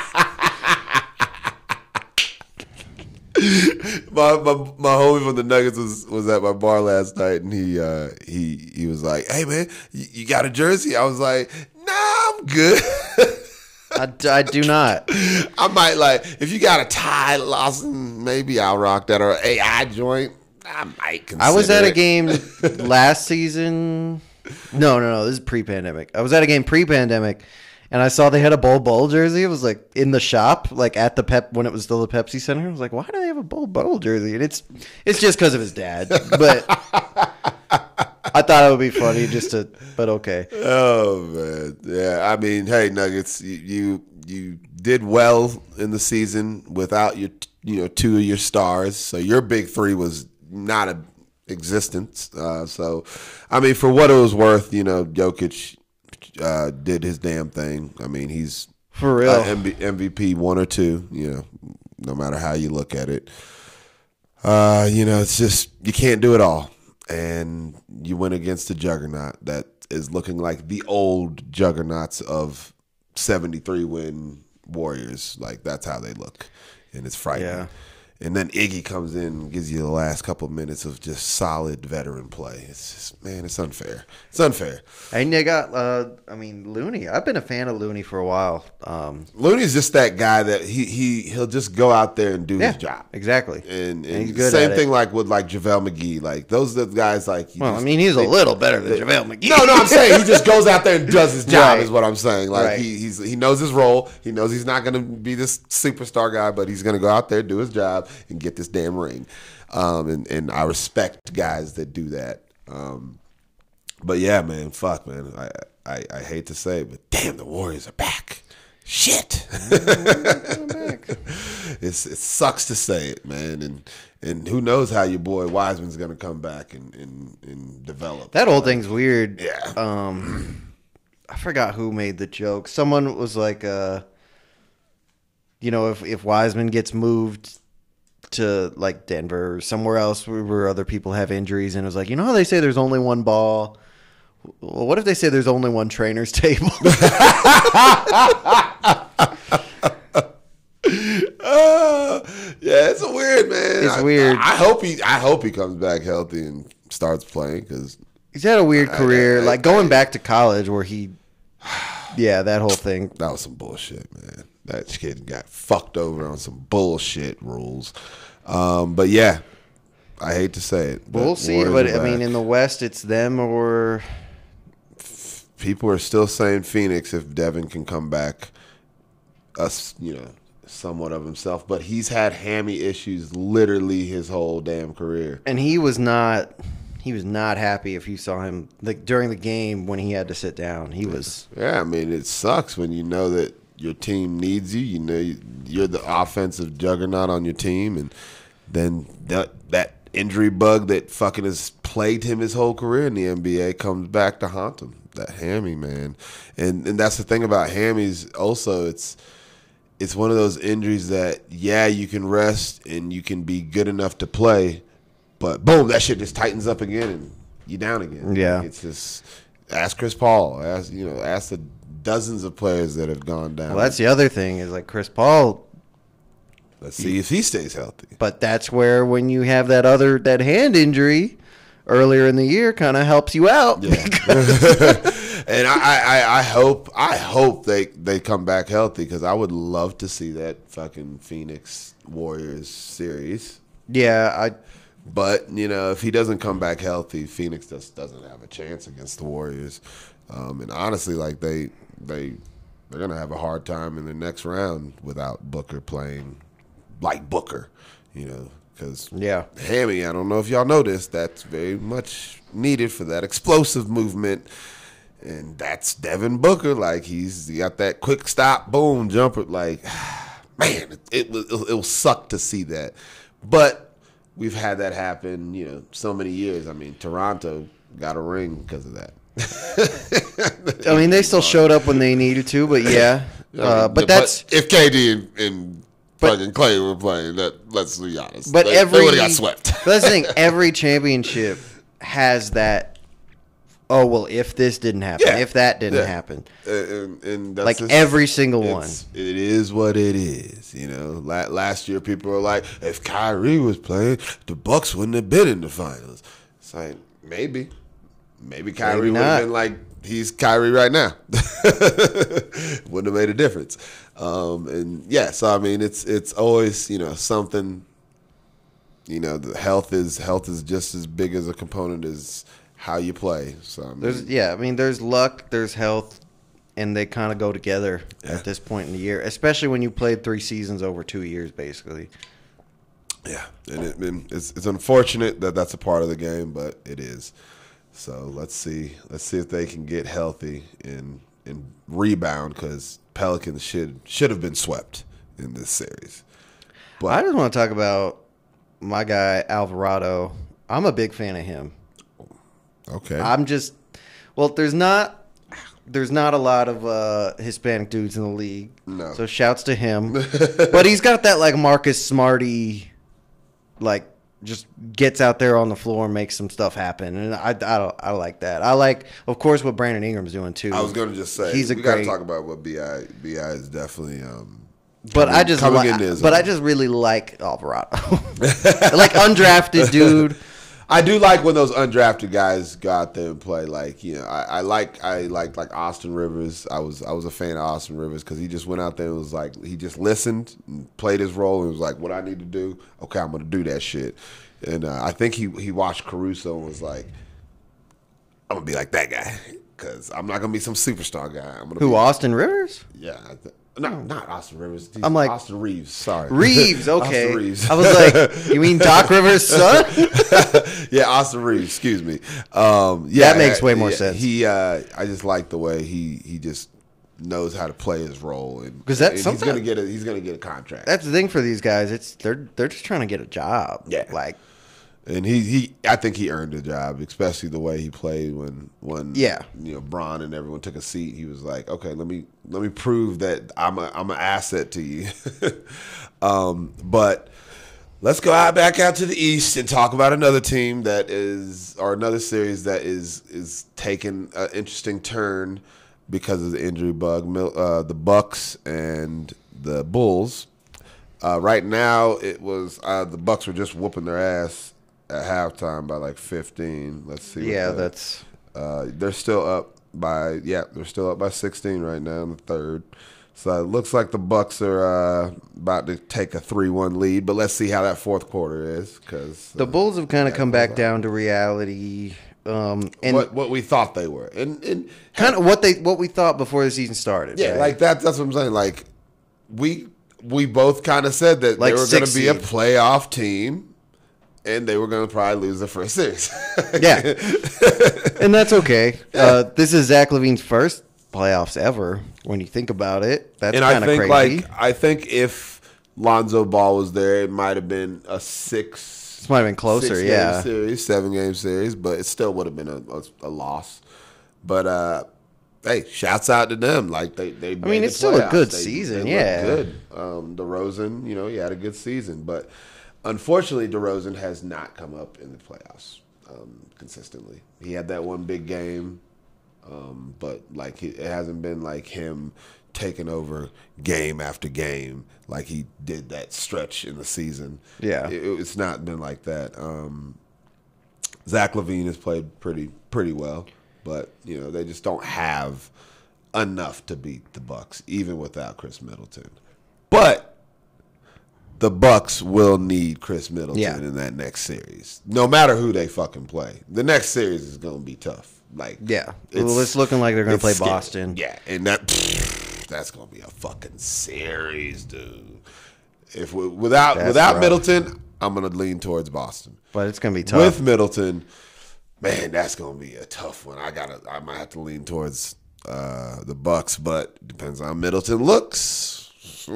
[SPEAKER 1] my, my my homie from the Nuggets was, was at my bar last night, and he uh, he he was like, "Hey man, you, you got a jersey?" I was like, "Nah, I'm good."
[SPEAKER 2] I, I do not.
[SPEAKER 1] I might like if you got a Ty Lawson, maybe I'll rock that, or an A I joint. I might consider.
[SPEAKER 2] I was at
[SPEAKER 1] it.
[SPEAKER 2] a game last season. No, no, no. This is pre-pandemic. I was at a game pre-pandemic, and I saw they had a Bol Bol jersey. It was like in the shop, like at the Pep when it was still the Pepsi Center. I was like, why do they have a Bol Bol jersey? And it's it's just because of his dad. But I thought it would be funny just to. But okay.
[SPEAKER 1] Oh man, yeah. I mean, hey Nuggets, you you, you did well in the season without your you know two of your stars. So your big three was not a existence. Uh, so, I mean, for what it was worth, you know, Jokic uh, did his damn thing. I mean, he's
[SPEAKER 2] for real
[SPEAKER 1] uh, M V P one or two. You know, no matter how you look at it. Uh, you know, it's just you can't do it all, and you went against a juggernaut that is looking like the old juggernauts of seventy-three win Warriors. Like that's how they look, and it's frightening.
[SPEAKER 2] Yeah.
[SPEAKER 1] And then Iggy comes in and gives you the last couple of minutes of just solid veteran play. It's just, man, it's unfair. It's unfair.
[SPEAKER 2] And they got, uh, I mean, Looney. I've been a fan of Looney for a while. Um,
[SPEAKER 1] Looney's just that guy that he he he'll just go out there and do
[SPEAKER 2] yeah,
[SPEAKER 1] his job.
[SPEAKER 2] Exactly.
[SPEAKER 1] And, and,
[SPEAKER 2] And he's good
[SPEAKER 1] same
[SPEAKER 2] at
[SPEAKER 1] thing
[SPEAKER 2] it.
[SPEAKER 1] like with like JaVale McGee. Like those are the guys like. you
[SPEAKER 2] Well,
[SPEAKER 1] just-
[SPEAKER 2] I mean, he's a
[SPEAKER 1] they-
[SPEAKER 2] little better than JaVale McGee.
[SPEAKER 1] No, no, I'm saying he just goes out there and does his job.
[SPEAKER 2] Right.
[SPEAKER 1] Is what I'm saying. Like
[SPEAKER 2] Right.
[SPEAKER 1] he he's he knows his role. He knows he's not going to be this superstar guy, but he's going to go out there, do his job, and get this damn ring. Um, and and I respect guys that do that. Um, but yeah, man, fuck, man. I, I I hate to say it, but damn, the Warriors are back. Shit. it's it sucks to say it, man. And and who knows how your boy Wiseman's going to come back and, and and develop.
[SPEAKER 2] That whole thing's weird.
[SPEAKER 1] Yeah.
[SPEAKER 2] Um, I forgot who made the joke. Someone was like, uh, you know, if, if Wiseman gets moved to like Denver or somewhere else where other people have injuries, and it was like, you know how they say there's only one ball? Well, what if they say there's only one trainer's table?
[SPEAKER 1] Uh, yeah, it's weird, man.
[SPEAKER 2] It's
[SPEAKER 1] I,
[SPEAKER 2] weird.
[SPEAKER 1] I, I hope he. I hope he comes back healthy and starts playing because
[SPEAKER 2] He's had a weird career,
[SPEAKER 1] I- I-
[SPEAKER 2] like going back to college where he, yeah, that whole thing.
[SPEAKER 1] that was some bullshit, man. That kid got fucked over on some bullshit rules. Um, but yeah, I hate to say it. but
[SPEAKER 2] We'll see,
[SPEAKER 1] Warriors
[SPEAKER 2] but
[SPEAKER 1] are
[SPEAKER 2] I mean,
[SPEAKER 1] back.
[SPEAKER 2] in the West, it's them or
[SPEAKER 1] people are still saying Phoenix if Devin can come back, us, you know, somewhat of himself. But he's had hammy issues literally his whole damn career.
[SPEAKER 2] and he was not. He was not happy if you saw him like during the game when he had to sit down. He was
[SPEAKER 1] Yeah, I mean, it sucks when you know that your team needs you. You know, you're the offensive juggernaut on your team, and then that that injury bug that fucking has plagued him his whole career in the N B A comes back to haunt him. That hammy, man, and and that's the thing about hammies. Also, it's it's one of those injuries that yeah, you can rest and you can be good enough to play, but boom, that shit just tightens up again, and you down again.
[SPEAKER 2] Yeah.
[SPEAKER 1] Like, it's just ask Chris Paul. Ask you know ask the dozens of players that have gone down.
[SPEAKER 2] Well, that's the other thing is like Chris Paul.
[SPEAKER 1] Let's see if he stays healthy.
[SPEAKER 2] But that's where when you have that other that hand injury earlier in the year, kind of helps you out.
[SPEAKER 1] Yeah. And I, I, I hope I hope they, they come back healthy because I would love to see that fucking Phoenix Warriors series.
[SPEAKER 2] Yeah, I.
[SPEAKER 1] But you know, if he doesn't come back healthy, Phoenix just doesn't have a chance against the Warriors. Um, and honestly, like they they they're gonna have a hard time in the next round without Booker playing like Booker. You know, because
[SPEAKER 2] Yeah.
[SPEAKER 1] hammy. I don't know if y'all know this. That's very much needed for that explosive movement. And that's Devin Booker. Like, he's he got that quick stop, boom, jumper. Like, man, it, it, it'll, it'll suck to see that. But we've had that happen, you know, so many years. I mean, Toronto got a ring because of that.
[SPEAKER 2] I mean, they still showed up when they needed to, but yeah. Uh, but that's.
[SPEAKER 1] But if K D and, and
[SPEAKER 2] But-
[SPEAKER 1] fucking Clay were playing, that let's be honest.
[SPEAKER 2] But
[SPEAKER 1] they,
[SPEAKER 2] every
[SPEAKER 1] they would have got swept.
[SPEAKER 2] But that's the thing. Every championship has that. Oh well, if this didn't happen,
[SPEAKER 1] Yeah.
[SPEAKER 2] if that didn't
[SPEAKER 1] Yeah.
[SPEAKER 2] happen,
[SPEAKER 1] and, and that's
[SPEAKER 2] like
[SPEAKER 1] just-
[SPEAKER 2] every single one.
[SPEAKER 1] it's- It is what it is, you know. La- last year, people were like, "If Kyrie was playing, the Bucks wouldn't have been in the finals." It's like maybe, maybe Kyrie
[SPEAKER 2] Maybe
[SPEAKER 1] would have
[SPEAKER 2] not.
[SPEAKER 1] been like he's Kyrie right now. Wouldn't have made a difference. Um, and yeah, so I mean, it's it's always you know something. You know, the health is health is just as big as a component as how you play. So I mean,
[SPEAKER 2] There's yeah, I mean, there's luck, there's health, and they kind of go together
[SPEAKER 1] Yeah.
[SPEAKER 2] at this point in the year, especially when you played three seasons over two years, basically.
[SPEAKER 1] yeah, and it, and it's it's unfortunate that that's a part of the game, but it is. So let's see, let's see if they can get healthy and and rebound because Pelicans should should have been swept in this series. But
[SPEAKER 2] I just want to talk about my guy Alvarado. I'm a big fan of him.
[SPEAKER 1] okay,
[SPEAKER 2] I'm just well, there's not there's not a lot of uh, Hispanic dudes in the league.
[SPEAKER 1] No.
[SPEAKER 2] So shouts to him. But he's got that like Marcus Smarty, like just gets out there on the floor and makes some stuff happen, and I I, don't, I like that. I like, of course, what Brandon Ingram's doing too.
[SPEAKER 1] I was going to just say
[SPEAKER 2] he's a
[SPEAKER 1] we got to
[SPEAKER 2] great.
[SPEAKER 1] talk about what Bi Bi is definitely. Um,
[SPEAKER 2] But
[SPEAKER 1] coming-
[SPEAKER 2] I just
[SPEAKER 1] coming
[SPEAKER 2] li-
[SPEAKER 1] in his
[SPEAKER 2] but I
[SPEAKER 1] own.
[SPEAKER 2] just really like Alvarado, like undrafted dude.
[SPEAKER 1] I do like when those undrafted guys go out there and play. Like you know, I, I like I like like Austin Rivers. I was I was a fan of Austin Rivers because he just went out there and was like he just listened, and played his role, and was like, "What I need to do, okay, I'm gonna do that shit." And uh, I think he he watched Caruso and was like, "I'm gonna be like that guy because I'm not gonna be some superstar guy. I'm gonna
[SPEAKER 2] Who,
[SPEAKER 1] be,
[SPEAKER 2] Austin Rivers?
[SPEAKER 1] yeah, I th- no, not Austin Rivers. He's
[SPEAKER 2] I'm like-
[SPEAKER 1] Austin Reeves. Sorry,
[SPEAKER 2] Reeves, okay.
[SPEAKER 1] Austin Reeves.
[SPEAKER 2] I was like, you mean Doc Rivers' son?
[SPEAKER 1] Yeah, Austin Reeves. Excuse me. Um, yeah,
[SPEAKER 2] That makes way more
[SPEAKER 1] yeah,
[SPEAKER 2] sense.
[SPEAKER 1] He, uh, I just like the way he he just knows how to play his role, and
[SPEAKER 2] 'Cause that
[SPEAKER 1] and he's
[SPEAKER 2] sometimes-
[SPEAKER 1] gonna get a he's gonna get a contract.
[SPEAKER 2] That's the thing for these guys. It's they're they're just trying to get a job.
[SPEAKER 1] Yeah.
[SPEAKER 2] Like
[SPEAKER 1] And he, he I think he earned a job, especially the way he played when when
[SPEAKER 2] Yeah.
[SPEAKER 1] you know Bron and everyone took a seat. He was like, okay, let me let me prove that I'm a I'm an asset to you. um, but let's go out back out to the East and talk about another team that is or another series that is is taking an interesting turn because of the injury bug. Mil- Uh, the Bucks and the Bulls. Uh, right now, it was uh, the Bucks were just whooping their ass at halftime by like fifteen. Let's see. what
[SPEAKER 2] yeah,
[SPEAKER 1] the-
[SPEAKER 2] that's
[SPEAKER 1] uh, they're still up by yeah, they're still up by sixteen right now in the third. So it looks like the Bucks are uh, about to take a three one lead, but let's see how that fourth quarter is because
[SPEAKER 2] the Bulls have kind of come back down to reality. Um, and
[SPEAKER 1] what what we thought they were, and and
[SPEAKER 2] kind of what they what we thought before the season started.
[SPEAKER 1] yeah,
[SPEAKER 2] right?
[SPEAKER 1] like that. That's what I'm saying. Like we we both kind of said that
[SPEAKER 2] Like
[SPEAKER 1] they were going to
[SPEAKER 2] six
[SPEAKER 1] be a
[SPEAKER 2] seed.
[SPEAKER 1] playoff team, and they were going to probably lose the first series.
[SPEAKER 2] Yeah, and that's okay. Uh, this is Zach Levine's first playoffs ever. When you think about it, that's
[SPEAKER 1] and I
[SPEAKER 2] kind of
[SPEAKER 1] think
[SPEAKER 2] crazy.
[SPEAKER 1] like I think if Lonzo Ball was there, it might have been a six.
[SPEAKER 2] This might have been closer,
[SPEAKER 1] six
[SPEAKER 2] yeah.
[SPEAKER 1] Game series, seven game series, but it still would have been a, a, a loss. But uh, hey, shouts out to them. Like they, they. I
[SPEAKER 2] mean, it's still a good season, yeah.
[SPEAKER 1] good. Um, DeRozan, you know, he had a good season, but unfortunately, DeRozan has not come up in the playoffs. um, consistently. He had that one big game, um, but like it hasn't been like him taking over game after game like he did that stretch in the season.
[SPEAKER 2] Yeah.
[SPEAKER 1] It, it's not been like that. Um, Zach LaVine has played pretty pretty well, but you know they just don't have enough to beat the Bucks, even without Chris Middleton. But the Bucks will need Chris Middleton
[SPEAKER 2] Yeah.
[SPEAKER 1] in that next series, no matter who they fucking play. The next series is going to be tough. Like,
[SPEAKER 2] Yeah.
[SPEAKER 1] it's-
[SPEAKER 2] Well, it's looking like they're going to
[SPEAKER 1] it's
[SPEAKER 2] play
[SPEAKER 1] scary.
[SPEAKER 2] Boston.
[SPEAKER 1] Yeah, and that that's going to be a fucking series, dude. If we, without
[SPEAKER 2] That's
[SPEAKER 1] without
[SPEAKER 2] rough.
[SPEAKER 1] Middleton, I'm going to lean towards Boston.
[SPEAKER 2] But it's going to be tough.
[SPEAKER 1] With Middleton, man, that's going to be a tough one. I gotta, I might have to lean towards uh, the Bucks, but depends on how Middleton looks.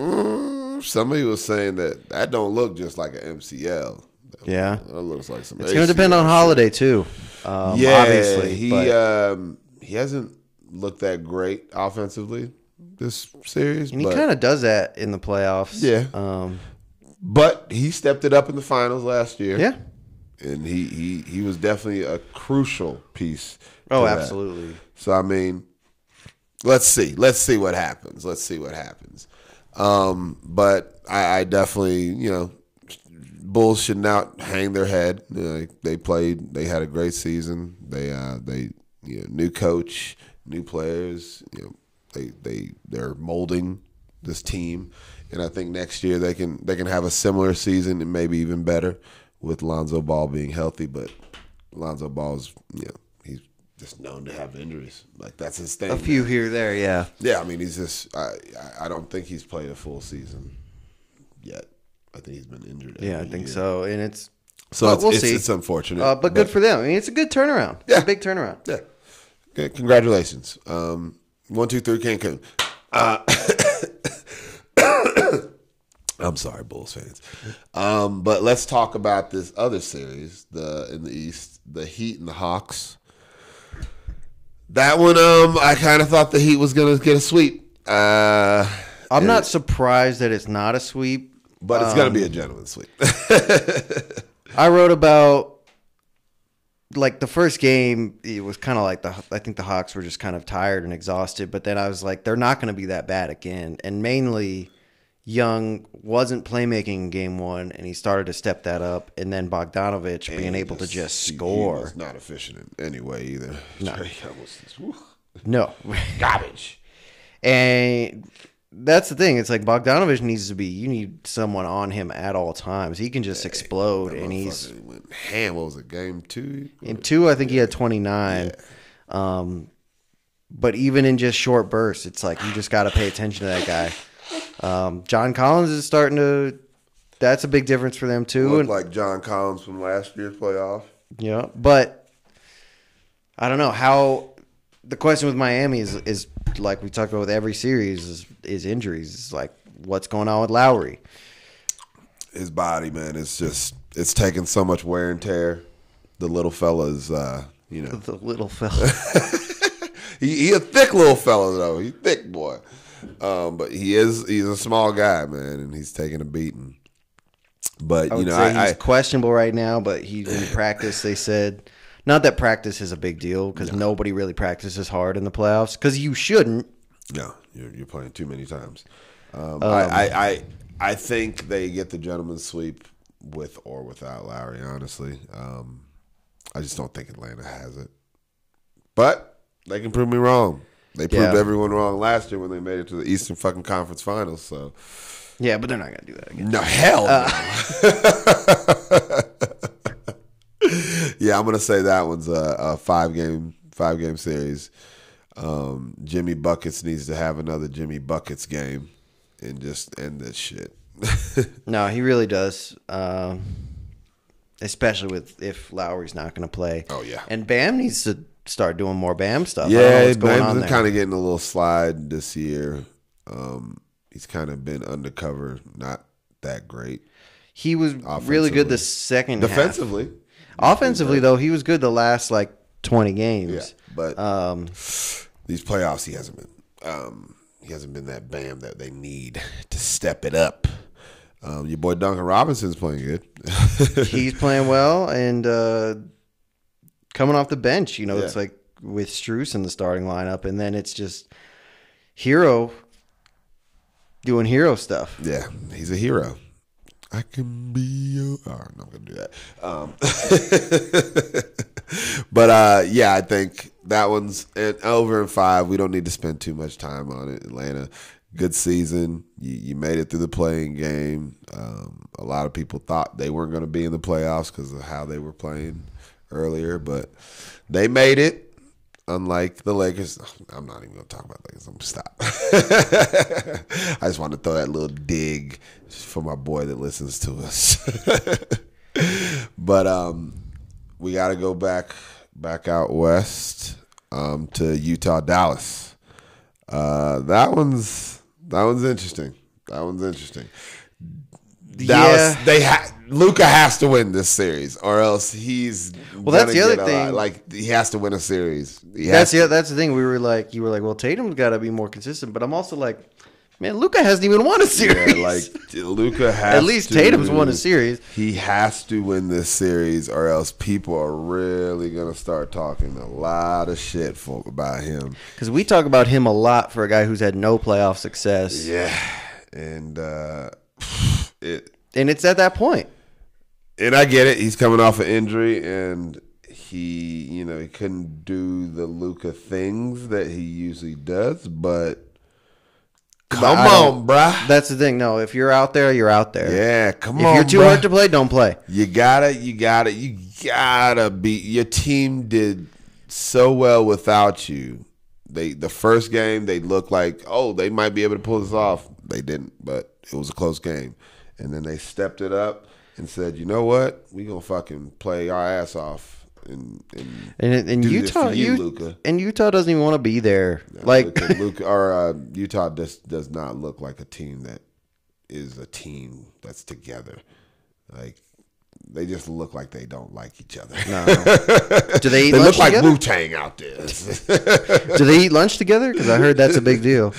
[SPEAKER 1] Mm, somebody was saying that that don't look just like an M C L.
[SPEAKER 2] Yeah.
[SPEAKER 1] That looks like some.
[SPEAKER 2] It's going to depend on Holiday, too. Um,
[SPEAKER 1] Yeah,
[SPEAKER 2] obviously.
[SPEAKER 1] he
[SPEAKER 2] but-
[SPEAKER 1] um, he hasn't looked that great offensively this series,
[SPEAKER 2] and he
[SPEAKER 1] but,
[SPEAKER 2] kind of does that in the playoffs.
[SPEAKER 1] Yeah.
[SPEAKER 2] Um,
[SPEAKER 1] but he stepped it up in the finals last year.
[SPEAKER 2] yeah.
[SPEAKER 1] and he he he was definitely a crucial piece. to
[SPEAKER 2] Oh,
[SPEAKER 1] that.
[SPEAKER 2] absolutely.
[SPEAKER 1] So I mean, let's see, let's see what happens. Let's see what happens. Um, but I, I definitely, you know, Bulls should not hang their head. You know, they, they played. They had a great season. They uh, they you know, new coach, new players. You know, they they they're molding this team, and I think next year they can they can have a similar season and maybe even better with Lonzo Ball being healthy. But Lonzo Ball's, you know, he's just known to have injuries. Like that's his thing.
[SPEAKER 2] A few here, there, yeah.
[SPEAKER 1] Yeah, I mean, he's just. I I- I don't think he's played a full season yet. I think he's been injured.
[SPEAKER 2] Yeah, I
[SPEAKER 1] every
[SPEAKER 2] think
[SPEAKER 1] year.
[SPEAKER 2] so. And it's
[SPEAKER 1] So
[SPEAKER 2] well,
[SPEAKER 1] it's,
[SPEAKER 2] we'll
[SPEAKER 1] it's,
[SPEAKER 2] see.
[SPEAKER 1] it's unfortunate,
[SPEAKER 2] Uh, but good for them. I mean, it's a good turnaround. It's
[SPEAKER 1] Yeah.
[SPEAKER 2] a big turnaround.
[SPEAKER 1] Yeah. Okay, congratulations. Um, one, two, three, Cancun. Uh, I'm sorry, Bulls fans. Um, but let's talk about this other series, the in the East, the Heat and the Hawks. That one, um, I kind of thought the Heat was gonna get a sweep. Uh,
[SPEAKER 2] I'm not surprised that it's not a sweep.
[SPEAKER 1] but it's gonna be a gentleman's sweep.
[SPEAKER 2] I wrote about like the first game. It was kind of like the I think the Hawks were just kind of tired and exhausted. But then I was like, they're not going to be that bad again. And mainly, Young wasn't playmaking in game one, and he started to step that up. And then Bogdanovich being
[SPEAKER 1] And
[SPEAKER 2] able to just
[SPEAKER 1] he-
[SPEAKER 2] score.
[SPEAKER 1] He was not efficient in any way either.
[SPEAKER 2] No.
[SPEAKER 1] He almost- whew.
[SPEAKER 2] No,
[SPEAKER 1] Garbage.
[SPEAKER 2] and that's the thing. It's like Bogdanovich needs to be. You need someone on him at all times. He can just explode, and he's
[SPEAKER 1] Motherfucker went ham. What was it, game two?
[SPEAKER 2] in two. I think he had twenty-nine. Um, but even in just short bursts, it's like you just got to pay attention to that guy. Um, John Collins is starting to. That's a big difference for them too.
[SPEAKER 1] Looked
[SPEAKER 2] And,
[SPEAKER 1] like John Collins from last year's playoff.
[SPEAKER 2] yeah, but I don't know how. The question with Miami is is like we talked about with every series is, is injuries. It's like what's going on with Lowry?
[SPEAKER 1] His body, man, it's just it's taking so much wear and tear. The little fella's, uh, you know,
[SPEAKER 2] The little fella.
[SPEAKER 1] he, he a thick little fella though. He thick boy, um, but he is he's a small guy, man, and he's taking a beating. But
[SPEAKER 2] I
[SPEAKER 1] you
[SPEAKER 2] would
[SPEAKER 1] know,
[SPEAKER 2] say
[SPEAKER 1] I,
[SPEAKER 2] he's
[SPEAKER 1] I
[SPEAKER 2] questionable right now, but he in practice they said not that practice is a big deal because nobody really practices hard in the playoffs because you shouldn't.
[SPEAKER 1] no, you're, you're playing too many times. Um, I, I, I I think they get the gentleman's sweep with or without Lowry. Honestly, um, I just don't think Atlanta has it. But they can prove me wrong. They proved
[SPEAKER 2] Yeah.
[SPEAKER 1] everyone wrong last year when they made it to the Eastern fucking Conference Finals. So
[SPEAKER 2] Yeah, but they're not gonna do that again.
[SPEAKER 1] no hell. no. Yeah, I'm gonna say that one's a, a five game five game series. Um, Jimmy Buckets needs to have another Jimmy Buckets game and just end this shit.
[SPEAKER 2] No, he really does. Um, especially with if Lowry's not gonna play.
[SPEAKER 1] Oh, yeah.
[SPEAKER 2] and Bam needs to start doing more Bam stuff. I don't know
[SPEAKER 1] Yeah,
[SPEAKER 2] what's going on
[SPEAKER 1] Bam's
[SPEAKER 2] there.
[SPEAKER 1] kind of getting a little slide this year. Um, he's kind of been undercover, not that great
[SPEAKER 2] He was really good
[SPEAKER 1] Offensively.
[SPEAKER 2] the second half.
[SPEAKER 1] defensively.
[SPEAKER 2] Offensively though, he was good the last like twenty games.
[SPEAKER 1] Yeah, but
[SPEAKER 2] Um,
[SPEAKER 1] these playoffs, he hasn't been. Um, he hasn't been that Bam that they need to step it up. Um, your boy Duncan Robinson's playing good.
[SPEAKER 2] he's playing well, and uh, coming off the bench. You know,
[SPEAKER 1] Yeah.
[SPEAKER 2] it's like with Strus in the starting lineup, and then it's just Hero doing hero stuff.
[SPEAKER 1] Yeah, he's a hero. I can be your. Oh, I'm not gonna do that. Um, but uh, yeah, I think that one's at over in five. We don't need to spend too much time on it. Atlanta, good season. You, you made it through the playing game. Um, a lot of people thought they weren't going to be in the playoffs because of how they were playing earlier, but they made it. Unlike the Lakers, I'm not even going to talk about Lakers. I'm going to stop. I just want to throw that little dig for my boy that listens to us. But um, we got to go back back out west um, to Utah, Dallas. Uh, that one's that one's interesting. That one's interesting. Dallas,
[SPEAKER 2] Yeah.
[SPEAKER 1] they ha- Luka has to win this series, or else he's
[SPEAKER 2] Well, that's
[SPEAKER 1] gonna
[SPEAKER 2] the other
[SPEAKER 1] get a
[SPEAKER 2] thing.
[SPEAKER 1] lot- Like he has to win a series. He
[SPEAKER 2] That's
[SPEAKER 1] has
[SPEAKER 2] the that's the thing. We were like, you were like, well, Tatum's got to be more consistent, but I'm also like, man, Luka hasn't even won a
[SPEAKER 1] to,
[SPEAKER 2] series.
[SPEAKER 1] yeah, like Luka has.
[SPEAKER 2] At least
[SPEAKER 1] to-
[SPEAKER 2] Tatum's won a series.
[SPEAKER 1] He has to win this series, or else people are really gonna start talking a lot of shit for about him.
[SPEAKER 2] Because we talk about him a lot for a guy who's had no playoff success.
[SPEAKER 1] Yeah, and uh, it.
[SPEAKER 2] And it's at that point.
[SPEAKER 1] And I get it. He's coming off an injury, and he, you know, he couldn't do the Luka things that he usually does. But come
[SPEAKER 2] I
[SPEAKER 1] on,
[SPEAKER 2] don't-
[SPEAKER 1] bruh.
[SPEAKER 2] That's the thing. No, if you're out there, you're out there.
[SPEAKER 1] Yeah, come
[SPEAKER 2] If
[SPEAKER 1] on.
[SPEAKER 2] you're too
[SPEAKER 1] bruh.
[SPEAKER 2] hard to play, don't play.
[SPEAKER 1] You gotta, you gotta, you gotta be. Your team did so well without you. They the first game they looked like, oh, they might be able to pull this off. They didn't, but it was a close game. And then they stepped it up and said, you know what? We gonna fucking play our ass off and and,
[SPEAKER 2] And, and
[SPEAKER 1] do
[SPEAKER 2] Utah,
[SPEAKER 1] this for you,
[SPEAKER 2] you,
[SPEAKER 1] Luka.
[SPEAKER 2] and Utah doesn't even want to be there. Like,
[SPEAKER 1] Luka, Luka or uh, Utah just does not look like a team that is a team that's together. Like they just look like they don't like each other.
[SPEAKER 2] no. Do they eat
[SPEAKER 1] They
[SPEAKER 2] lunch
[SPEAKER 1] look like
[SPEAKER 2] together?
[SPEAKER 1] Wu Tang out there.
[SPEAKER 2] Do they eat lunch together? Because I heard that's a big deal.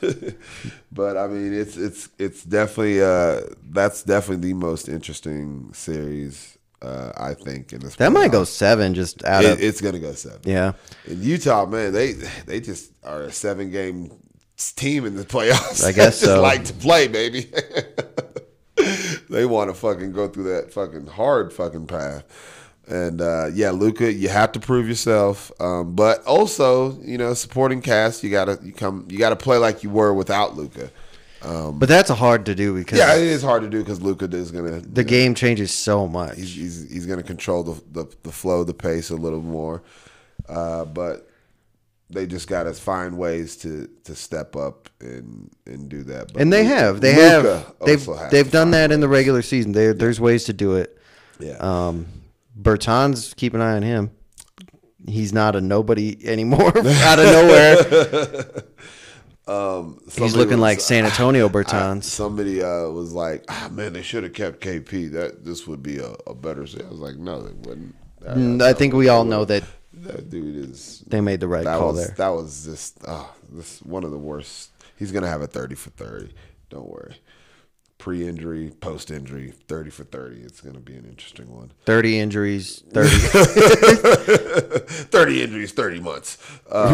[SPEAKER 1] But I mean, it's it's it's definitely uh, that's definitely the most interesting series uh, I think in this.
[SPEAKER 2] That might go
[SPEAKER 1] playoffs.
[SPEAKER 2] seven just out
[SPEAKER 1] It,
[SPEAKER 2] of.
[SPEAKER 1] it's gonna go seven.
[SPEAKER 2] Yeah.
[SPEAKER 1] In Utah, man, they they just are a seven game team in the playoffs.
[SPEAKER 2] I guess
[SPEAKER 1] They just
[SPEAKER 2] so.
[SPEAKER 1] like to play, baby. They want to fucking go through that fucking hard fucking path. And uh, yeah, Luka, you have to prove yourself. Um, but also, you know, supporting cast, you gotta you come you gotta play like you were without Luka.
[SPEAKER 2] But that's hard to do because
[SPEAKER 1] Yeah, it is hard to do because Luka is gonna
[SPEAKER 2] the game changes so much.
[SPEAKER 1] he's he's, he's gonna control the, the the flow, the pace a little more. Uh, but they just gotta find ways to to step up and and do that. But
[SPEAKER 2] And they
[SPEAKER 1] Luka-
[SPEAKER 2] have. They
[SPEAKER 1] Luka
[SPEAKER 2] have. They've
[SPEAKER 1] also has
[SPEAKER 2] they've
[SPEAKER 1] to
[SPEAKER 2] done
[SPEAKER 1] find
[SPEAKER 2] that in the
[SPEAKER 1] ways.
[SPEAKER 2] regular season. There there's ways to do it.
[SPEAKER 1] Yeah.
[SPEAKER 2] Um, Bertans, keep an eye on him. He's not a nobody anymore. Out of nowhere,
[SPEAKER 1] Um,
[SPEAKER 2] he's
[SPEAKER 1] somebody
[SPEAKER 2] looking
[SPEAKER 1] was-
[SPEAKER 2] like San Antonio
[SPEAKER 1] I-
[SPEAKER 2] Bertans.
[SPEAKER 1] somebody uh, was like, ah, "Man, they should have kept K P. That this would be a, a better." se-" I was like, "No, they wouldn't." I,
[SPEAKER 2] Mm, I think we all know that
[SPEAKER 1] that dude is.
[SPEAKER 2] they made the right
[SPEAKER 1] That
[SPEAKER 2] call
[SPEAKER 1] was
[SPEAKER 2] there.
[SPEAKER 1] that was just oh, this one of the worst. He's gonna have a thirty for thirty. Don't worry. Pre-injury, post-injury, thirty for thirty. It's gonna be an interesting one.
[SPEAKER 2] Thirty injuries, thirty.
[SPEAKER 1] thirty injuries, thirty months. Um,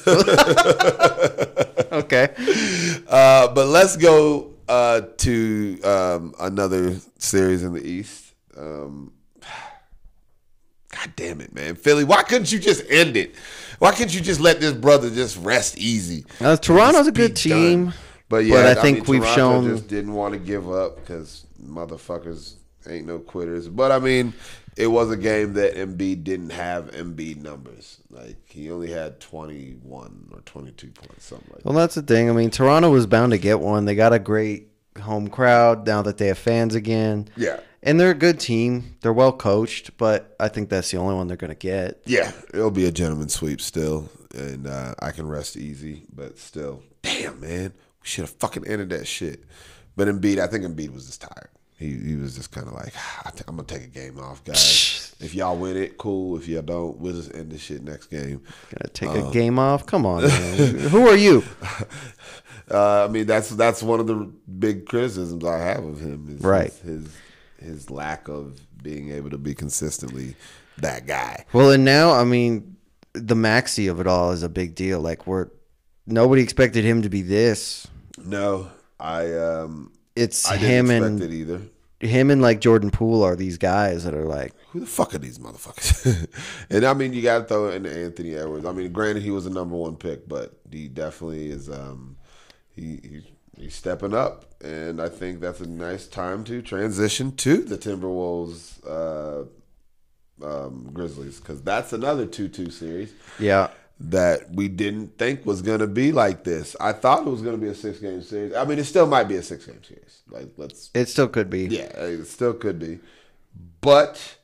[SPEAKER 2] Okay.
[SPEAKER 1] Uh, but let's go uh, to um, another series in the East. Um, God damn it, man. Philly, why couldn't you just end it? Why couldn't you just let this brother just rest easy?
[SPEAKER 2] Uh, Toronto's a
[SPEAKER 1] Just be
[SPEAKER 2] good team,
[SPEAKER 1] done? But yeah,
[SPEAKER 2] but I
[SPEAKER 1] I,
[SPEAKER 2] think
[SPEAKER 1] mean,
[SPEAKER 2] we've
[SPEAKER 1] Toronto
[SPEAKER 2] shown-
[SPEAKER 1] just didn't want to give up because motherfuckers ain't no quitters. But I mean, it was a game that Embiid didn't have Embiid numbers. Like he only had twenty-one or twenty-two points, something like that.
[SPEAKER 2] Well, that's the thing. I mean, Toronto was bound to get one. They got a great home crowd now that they have fans again.
[SPEAKER 1] Yeah.
[SPEAKER 2] And they're a good team. They're well coached, but I think that's the only one they're going to get.
[SPEAKER 1] Yeah, it'll be a gentleman sweep still, and uh, I can rest easy. But still, damn man, we should have fucking ended that shit. But Embiid, I think Embiid was just tired. He he was just kind of like, I think I'm gonna take a game off, guys. If y'all win it, cool. If y'all don't, we'll just end this shit next game.
[SPEAKER 2] Gonna take
[SPEAKER 1] Um,
[SPEAKER 2] a game off? Come on, man. Who are you?
[SPEAKER 1] Uh, I mean, that's that's one of the big criticisms I have of him. Is
[SPEAKER 2] Right.
[SPEAKER 1] His, his his lack of being able to be consistently that guy.
[SPEAKER 2] Well, and now, I mean, the Maxey of it all is a big deal. Like, we're nobody expected him to be this.
[SPEAKER 1] No, I um,
[SPEAKER 2] It's
[SPEAKER 1] I
[SPEAKER 2] him
[SPEAKER 1] didn't
[SPEAKER 2] and
[SPEAKER 1] expect it either.
[SPEAKER 2] him and like Jordan Poole are these guys that are like,
[SPEAKER 1] Who the fuck are these motherfuckers? And I mean, you got to throw in Anthony Edwards. I mean, granted, he was a number one pick, but he definitely is. Um, he, he he's stepping up, and I think that's a nice time to transition to the Timberwolves uh, um, Grizzlies, because that's another two two series
[SPEAKER 2] yeah,
[SPEAKER 1] that we didn't think was going to be like this. I thought it was going to be a six game series. I mean, it still might be a six game series. Like, let's
[SPEAKER 2] it still could be.
[SPEAKER 1] yeah, it still could be, but.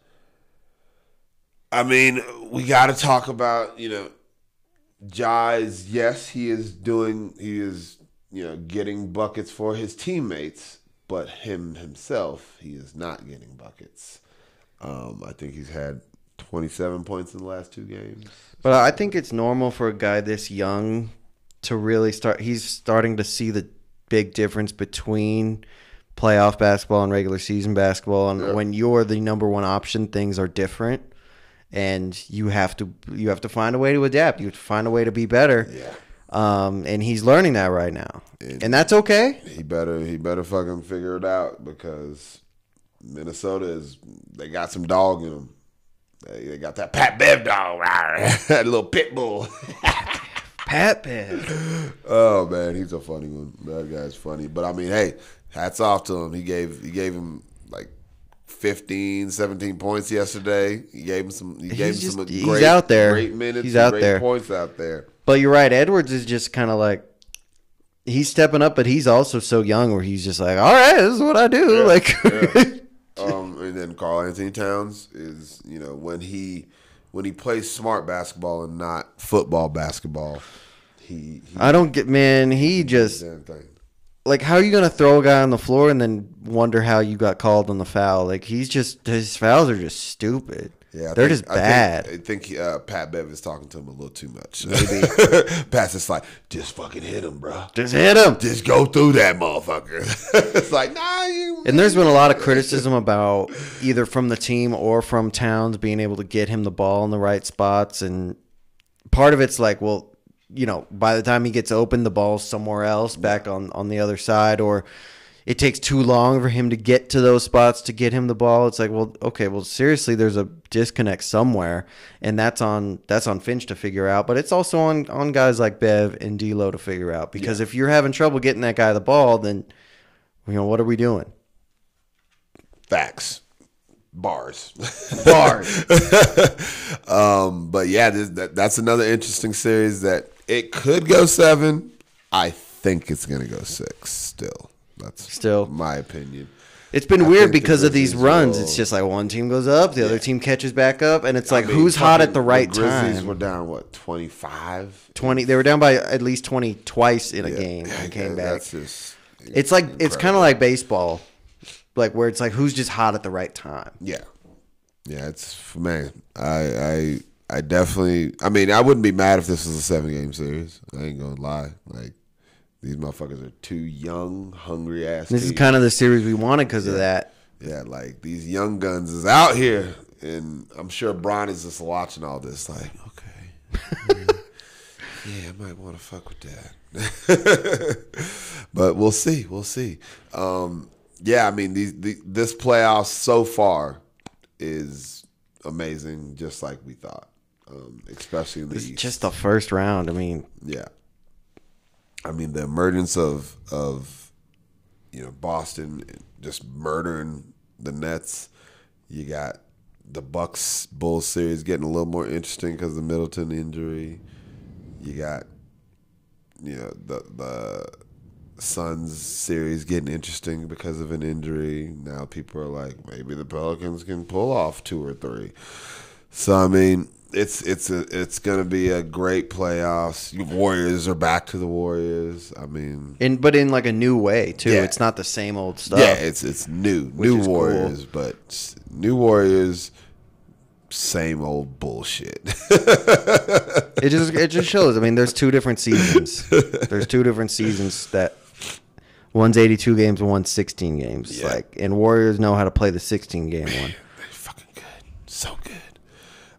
[SPEAKER 1] I mean, we got to talk about, you know, Ja is, yes, he is doing, he is, you know, getting buckets for his teammates, but him himself, he is not getting buckets. Um, I think he's had twenty-seven points in the last two games.
[SPEAKER 2] But I think it's normal for a guy this young to really start. He's starting to see the big difference between playoff basketball and regular season basketball. And
[SPEAKER 1] Yeah.
[SPEAKER 2] when you're the number one option, things are different. And you have to you have to find a way to adapt. You have to find a way to be better.
[SPEAKER 1] Yeah.
[SPEAKER 2] Um, and he's learning that right now,
[SPEAKER 1] And-
[SPEAKER 2] and that's okay.
[SPEAKER 1] He better, he better fucking figure it out, because Minnesota is, they got some dog in them. They, they got that Pat Bev dog, that little pit bull.
[SPEAKER 2] Pat Bev.
[SPEAKER 1] Oh man, he's a funny one. That guy's funny. But I mean, hey, hats off to him. He gave he gave him like fifteen, seventeen points yesterday. He gave him some he gave
[SPEAKER 2] He's
[SPEAKER 1] him some
[SPEAKER 2] just- he's
[SPEAKER 1] great
[SPEAKER 2] out there.
[SPEAKER 1] great minutes,
[SPEAKER 2] He's
[SPEAKER 1] and
[SPEAKER 2] out
[SPEAKER 1] great
[SPEAKER 2] there.
[SPEAKER 1] points out there.
[SPEAKER 2] But you're right. Edwards is just kind of like he's stepping up, but he's also so young where he's just like, all right, this is what I do.
[SPEAKER 1] Yeah,
[SPEAKER 2] like,
[SPEAKER 1] yeah. Um, and then Karl Anthony Towns is, you know, when he when he plays smart basketball and not football basketball, he, he
[SPEAKER 2] I don't get, man. He
[SPEAKER 1] does
[SPEAKER 2] just
[SPEAKER 1] that thing.
[SPEAKER 2] like, how are you gonna throw a guy on the floor and then wonder how you got called on the foul? Like, he's just his fouls are just stupid.
[SPEAKER 1] Yeah, I
[SPEAKER 2] they're
[SPEAKER 1] think-
[SPEAKER 2] just
[SPEAKER 1] I think-
[SPEAKER 2] bad.
[SPEAKER 1] I think, uh, Pat Bev is talking to him a little too much. Pat's just like, just fucking hit him, bro.
[SPEAKER 2] Just hit him.
[SPEAKER 1] Just go through that motherfucker. It's like, nah, you.
[SPEAKER 2] And there's been a lot of criticism about either from the team or from Towns being able to get him the ball in the right spots. And part of it's like, well, you know, by the time he gets open, the ball's somewhere else back on, on the other side, or it takes too long for him to get to those spots to get him the ball. It's like, well, okay, well, seriously, there's a disconnect somewhere, and that's on that's on Finch to figure out. But it's also on, on guys like Bev and D'Lo to figure out, because if you're having trouble getting that guy the ball, then, you know, what are we doing?
[SPEAKER 1] Facts. Bars.
[SPEAKER 2] Bars.
[SPEAKER 1] um, but yeah, this, that, that's another interesting series that it could go seven. I think it's going to go six still. That's
[SPEAKER 2] Still.
[SPEAKER 1] my opinion.
[SPEAKER 2] It's been
[SPEAKER 1] I
[SPEAKER 2] weird
[SPEAKER 1] think the
[SPEAKER 2] because of these
[SPEAKER 1] Grizzlies
[SPEAKER 2] runs.
[SPEAKER 1] will-
[SPEAKER 2] It's just like one team goes up, the other
[SPEAKER 1] Yeah.
[SPEAKER 2] team catches back up, and it's like,
[SPEAKER 1] I mean,
[SPEAKER 2] who's hot at
[SPEAKER 1] fucking-
[SPEAKER 2] the right
[SPEAKER 1] Grizzlies
[SPEAKER 2] time?
[SPEAKER 1] were down, what, twenty-five?
[SPEAKER 2] twenty. They were down by at least twenty twice in a
[SPEAKER 1] Yeah.
[SPEAKER 2] game
[SPEAKER 1] Yeah,
[SPEAKER 2] and came
[SPEAKER 1] that-
[SPEAKER 2] back.
[SPEAKER 1] That's just
[SPEAKER 2] It's like it's kind
[SPEAKER 1] incredible.
[SPEAKER 2] of like baseball, like where it's like who's just hot at the right time.
[SPEAKER 1] Yeah, yeah. It's man. I I I definitely. I mean, I wouldn't be mad if this was a seven game series. I ain't gonna lie. Like these motherfuckers are two young, hungry ass.
[SPEAKER 2] This is
[SPEAKER 1] teams.
[SPEAKER 2] kind of the series we wanted because of that.
[SPEAKER 1] Yeah, like these young guns is out here, and I'm sure Bron is just watching all this. Like, okay, yeah, I might want to fuck with that, but we'll see. We'll see. Um, yeah, I mean, these the, this playoff so far is amazing, just like we thought, um, especially in the
[SPEAKER 2] It's
[SPEAKER 1] East.
[SPEAKER 2] just the first round. I mean,
[SPEAKER 1] Yeah. I mean, the emergence of of you know Boston just murdering the Nets. You got the Bucks Bulls series getting a little more interesting because of the Middleton injury. You got you know the the Suns series getting interesting because of an injury. Now people are like, maybe the Pelicans can pull off two or three. So I mean, it's it's a it's gonna be a great playoffs. Warriors are back to the Warriors. I mean,
[SPEAKER 2] in but in like a new way too.
[SPEAKER 1] Yeah.
[SPEAKER 2] It's not the same old stuff.
[SPEAKER 1] yeah, it's it's new new
[SPEAKER 2] is cool.
[SPEAKER 1] Warriors, but s- new Warriors, same old bullshit.
[SPEAKER 2] It just it just shows. I mean, there's two different seasons. There's two different seasons that one's eighty-two games and one's sixteen games.
[SPEAKER 1] Yeah.
[SPEAKER 2] Like, and Warriors know how to play the sixteen game one.
[SPEAKER 1] They're fucking good, so good.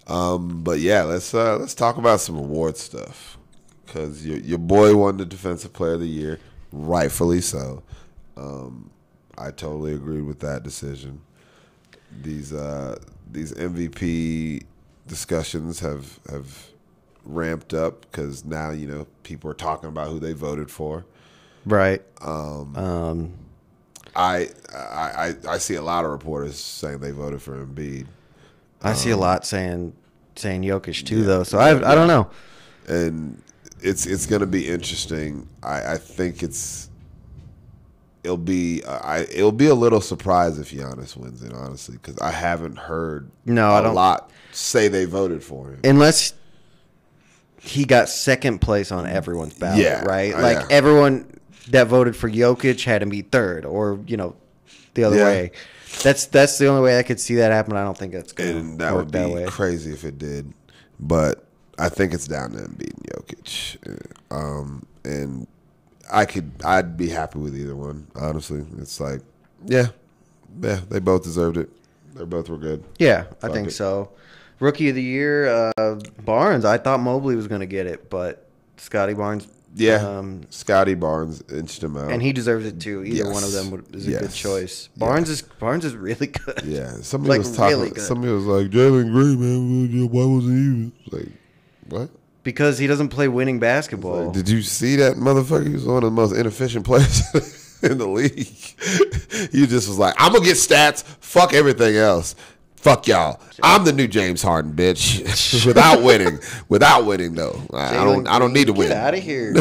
[SPEAKER 1] Um, but yeah, let's uh, let's talk about some award stuff because your your boy won the Defensive Player of the Year, rightfully so. Um, I totally agreed with that decision. These uh, these M V P discussions have have ramped up because now you know people are talking about who they voted for.
[SPEAKER 2] Right.
[SPEAKER 1] Um,
[SPEAKER 2] Um,
[SPEAKER 1] I, I I I see a lot of reporters saying they voted for Embiid.
[SPEAKER 2] I see a lot saying saying Jokic too,
[SPEAKER 1] yeah,
[SPEAKER 2] though. So I I don't know.
[SPEAKER 1] And it's it's going to be interesting. I, I think it's it'll be uh, I it'll be a little surprise if Giannis wins it, honestly, because I haven't heard
[SPEAKER 2] No,
[SPEAKER 1] a
[SPEAKER 2] I don't-
[SPEAKER 1] lot say they voted for him.
[SPEAKER 2] Unless he got second place on everyone's ballot,
[SPEAKER 1] Yeah,
[SPEAKER 2] right?
[SPEAKER 1] uh,
[SPEAKER 2] Like
[SPEAKER 1] yeah.
[SPEAKER 2] everyone that voted for Jokic had him be third, or you know, the other
[SPEAKER 1] Yeah.
[SPEAKER 2] way. That's that's the only way I could see that happen. I don't think that's going
[SPEAKER 1] And
[SPEAKER 2] to
[SPEAKER 1] that
[SPEAKER 2] work
[SPEAKER 1] would be
[SPEAKER 2] that way.
[SPEAKER 1] crazy if it did. But I think it's down to Embiid and Jokic. Um, and I could, I'd be happy with either one, honestly. It's like, yeah, yeah, they both deserved it. They both were good.
[SPEAKER 2] Yeah, I
[SPEAKER 1] Fuck
[SPEAKER 2] think
[SPEAKER 1] it.
[SPEAKER 2] so. Rookie of the year, uh, Barnes. I thought Mobley was going to get it, but Scotty Barnes.
[SPEAKER 1] Yeah,
[SPEAKER 2] um,
[SPEAKER 1] Scotty Barnes inched him out.
[SPEAKER 2] and he deserves it too. Either
[SPEAKER 1] Yes.
[SPEAKER 2] one of them would- is a good
[SPEAKER 1] Yes.
[SPEAKER 2] choice.
[SPEAKER 1] Yeah.
[SPEAKER 2] Barnes is Barnes is really good.
[SPEAKER 1] yeah, somebody
[SPEAKER 2] like,
[SPEAKER 1] was talking.
[SPEAKER 2] really good.
[SPEAKER 1] Somebody was like, Jalen Green, man, why wasn't he? Like, what?
[SPEAKER 2] Because he doesn't play winning basketball.
[SPEAKER 1] Like, did you see that motherfucker? He was one of the most inefficient players in the league. He just was like, I'm gonna get stats. Fuck everything else. Fuck y'all. I'm the new James Harden, bitch. Without winning, without winning though, I I don't. I don't need to win.
[SPEAKER 2] Get out of here.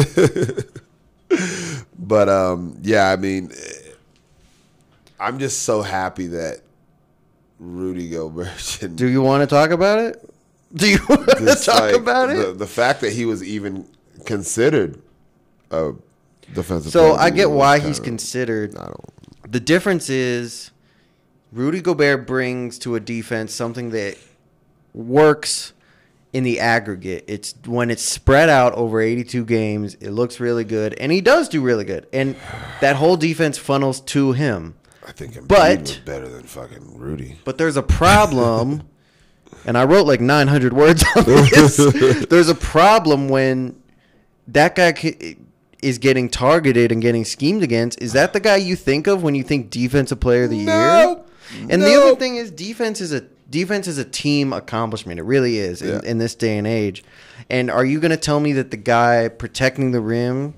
[SPEAKER 1] But um, yeah, I mean, I'm just so happy that Rudy Gobert didn't.
[SPEAKER 2] Do you want to talk about it? Do you want to
[SPEAKER 1] Just,
[SPEAKER 2] talk
[SPEAKER 1] like,
[SPEAKER 2] about it?
[SPEAKER 1] The, the fact that he was even considered a defensive.
[SPEAKER 2] So
[SPEAKER 1] player of the
[SPEAKER 2] I
[SPEAKER 1] year
[SPEAKER 2] get
[SPEAKER 1] was
[SPEAKER 2] why
[SPEAKER 1] kinda-
[SPEAKER 2] he's considered.
[SPEAKER 1] I don't.
[SPEAKER 2] The difference is Rudy Gobert brings to a defense something that works in the aggregate. It's when it's spread out over eighty-two games, it looks really good, and he does do really good. And that whole defense funnels to him.
[SPEAKER 1] I think Embiid
[SPEAKER 2] But-
[SPEAKER 1] was better than fucking Rudy.
[SPEAKER 2] But there's a problem, and I wrote like nine hundred words on this. There's a problem when that guy ca- is getting targeted and getting schemed against. Is that the guy you think of when you think defensive player of the
[SPEAKER 1] No.
[SPEAKER 2] year? And the
[SPEAKER 1] No.
[SPEAKER 2] other thing is defense is a defense is a team accomplishment. It really is in,
[SPEAKER 1] Yeah.
[SPEAKER 2] in this day and age. And are you going to tell me that the guy protecting the rim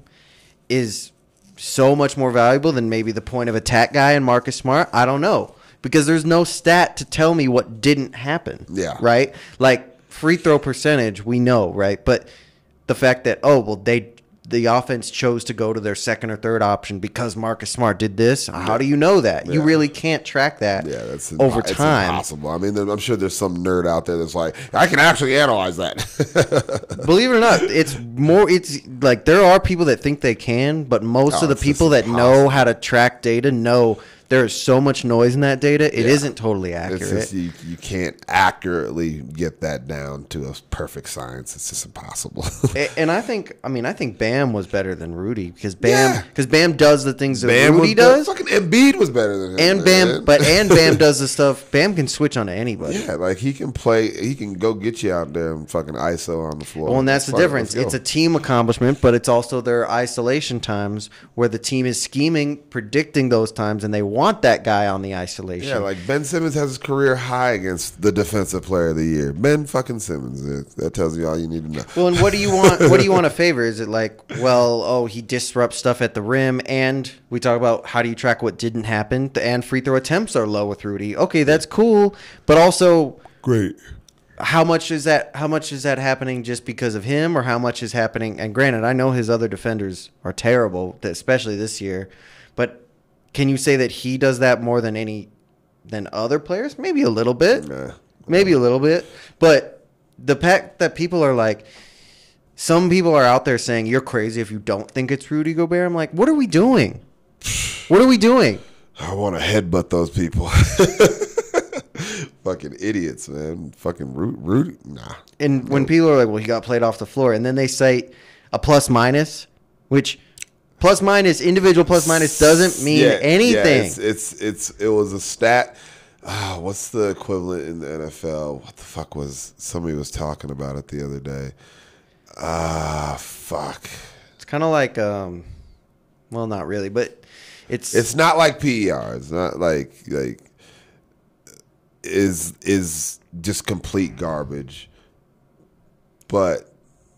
[SPEAKER 2] is so much more valuable than maybe the point of attack guy in Marcus Smart? I don't know. Because there's no stat to tell me what didn't happen.
[SPEAKER 1] Yeah.
[SPEAKER 2] Right? Like free throw percentage, we know, right? But the fact that, oh, well, they the offense chose to go to their second or third option because Marcus Smart did this. How do you know that? You
[SPEAKER 1] Yeah.
[SPEAKER 2] really can't track that
[SPEAKER 1] Yeah, that's impo-
[SPEAKER 2] over
[SPEAKER 1] it's
[SPEAKER 2] time.
[SPEAKER 1] impossible. I mean, there- I'm sure there's some nerd out there that's like, I can actually analyze that.
[SPEAKER 2] Believe it or not, it's more. It's like there are people that think they can, but most
[SPEAKER 1] Oh,
[SPEAKER 2] of the
[SPEAKER 1] it's just
[SPEAKER 2] people that know
[SPEAKER 1] impossible.
[SPEAKER 2] how to track data know there is so much noise in that data. It
[SPEAKER 1] Yeah.
[SPEAKER 2] not totally accurate.
[SPEAKER 1] It's just you, you can't accurately get that down to a perfect science. It's just impossible.
[SPEAKER 2] A- and I think, I mean, I think Bam was better than Rudy because Bam,
[SPEAKER 1] Yeah.
[SPEAKER 2] because Bam does the things that
[SPEAKER 1] Bam
[SPEAKER 2] Rudy
[SPEAKER 1] was
[SPEAKER 2] does,
[SPEAKER 1] better. Fucking Embiid was better than him.
[SPEAKER 2] and Bam,
[SPEAKER 1] man.
[SPEAKER 2] but and Bam does the stuff. Bam can switch on to anybody.
[SPEAKER 1] yeah, like he can play. He can go get you out there and fucking I S O on the floor.
[SPEAKER 2] Well, and that's the
[SPEAKER 1] Fuck it,
[SPEAKER 2] difference.
[SPEAKER 1] let's
[SPEAKER 2] It's
[SPEAKER 1] go.
[SPEAKER 2] a team accomplishment, but it's also their isolation times where the team is scheming, predicting those times, and they want that guy on the isolation.
[SPEAKER 1] Yeah, like Ben Simmons has his career high against the defensive player of the year. Ben fucking Simmons. It- That tells you all you need to know.
[SPEAKER 2] Well, and what do you want? What do you want to favor? Is it like, well, oh, he disrupts stuff at the rim, and we talk about how do you track what didn't happen, and free throw attempts are low with Rudy. Okay, that's cool, but also,
[SPEAKER 1] Great.
[SPEAKER 2] how much is that? How much is that happening just because of him, or how much is happening? And granted, I know his other defenders are terrible, especially this year, but can you say that he does that more than any than other players? Maybe a little bit.
[SPEAKER 1] Nah.
[SPEAKER 2] Maybe a little bit, but the fact that people are like, some people are out there saying you're crazy if you don't think it's Rudy Gobert. I'm like, what are we doing? What are we doing?
[SPEAKER 1] I want to headbutt those people. Fucking idiots, man. Fucking Ru- Rudy. Nah.
[SPEAKER 2] And when people are like, well, he got played off the floor, and then they cite a plus minus, which plus minus, individual plus minus doesn't mean
[SPEAKER 1] Yeah,
[SPEAKER 2] anything.
[SPEAKER 1] Yeah, it's, it's it's it was a stat. Ah, what's the equivalent in the N F L? What the fuck was somebody was talking about it the other day? Ah, fuck.
[SPEAKER 2] It's kind of like, um, well, not really, but it's
[SPEAKER 1] It's not like P E R. It's not like like is is just complete garbage. But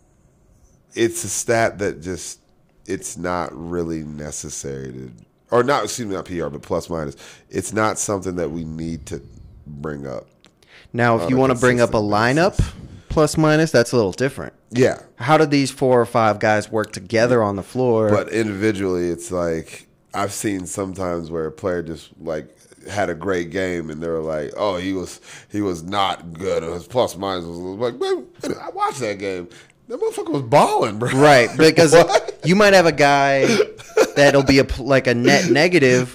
[SPEAKER 1] it's a stat that just it's not really necessary to, or not, excuse me, not P R, but plus minus. It's not something that we need to bring up.
[SPEAKER 2] now if
[SPEAKER 1] on
[SPEAKER 2] you
[SPEAKER 1] a
[SPEAKER 2] want to bring up a
[SPEAKER 1] consistent
[SPEAKER 2] lineup
[SPEAKER 1] basis.
[SPEAKER 2] plus minus, that's a little different.
[SPEAKER 1] Yeah,
[SPEAKER 2] How did these four or five guys work together on the floor?
[SPEAKER 1] but individually, it's like I've seen sometimes where a player just like had a great game and they were like, "Oh, he was he was not good." His plus minus was like, "Man, I watched that game. That motherfucker was balling, bro."
[SPEAKER 2] Right, because
[SPEAKER 1] What?
[SPEAKER 2] you might have a guy that'll be a pl- like a net negative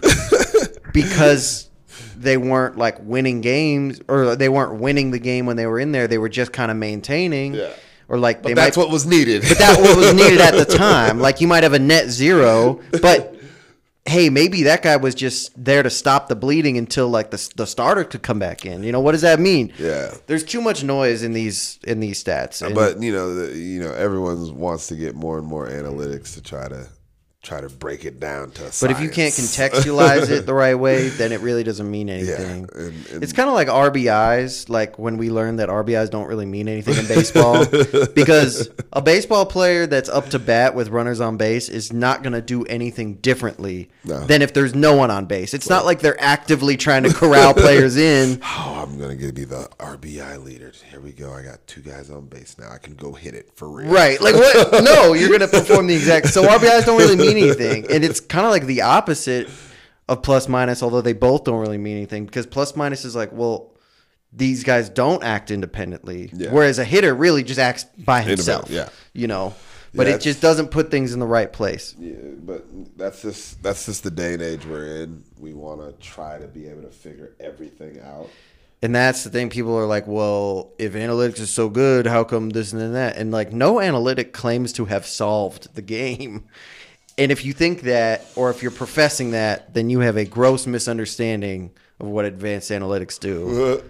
[SPEAKER 2] because they weren't like winning games, or they weren't winning the game when they were in there. They were just kind of maintaining,
[SPEAKER 1] Yeah.
[SPEAKER 2] or like
[SPEAKER 1] But
[SPEAKER 2] they
[SPEAKER 1] that's
[SPEAKER 2] might.
[SPEAKER 1] what was needed.
[SPEAKER 2] But that's what was needed at the time. Like you might have a net zero, but hey, maybe that guy was just there to stop the bleeding until like the the starter could come back in. You know, what does that mean?
[SPEAKER 1] Yeah.
[SPEAKER 2] There's too much noise in these in these stats. And-
[SPEAKER 1] But you know, the, you know, everyone wants to get more and more analytics to try to try to break it down to.
[SPEAKER 2] But if you can't contextualize it the right way, then it really doesn't mean anything.
[SPEAKER 1] Yeah, and- and-
[SPEAKER 2] It's kind of like R B Is, like when we learned that R B Is don't really mean anything in baseball. Because a baseball player that's up to bat with runners on base is not going to do anything differently
[SPEAKER 1] No.
[SPEAKER 2] than if there's no one on base. It's not like they're actively trying to corral players in.
[SPEAKER 1] Oh, I'm gonna get be the R B I leader. Here we go. I got two guys on base now. I can go hit it for real.
[SPEAKER 2] Right. Like what? No, you're going to perform the exact. So R B Is don't really mean anything. And it's kind of like the opposite of plus minus, although they both don't really mean anything, because plus minus is like, well, these guys don't act independently.
[SPEAKER 1] Yeah.
[SPEAKER 2] Whereas a hitter really just acts by himself.
[SPEAKER 1] yeah.
[SPEAKER 2] You know, but
[SPEAKER 1] Yeah,
[SPEAKER 2] it just doesn't put things in the right place.
[SPEAKER 1] Yeah, but that's just that's just the day and age we're in. We want to try to be able to figure everything out.
[SPEAKER 2] And that's the thing. People are like, well, if analytics is so good, how come this and that? And like, no analytic claims to have solved the game. And if you think that, or if you're professing that, then you have a gross misunderstanding of what advanced analytics do.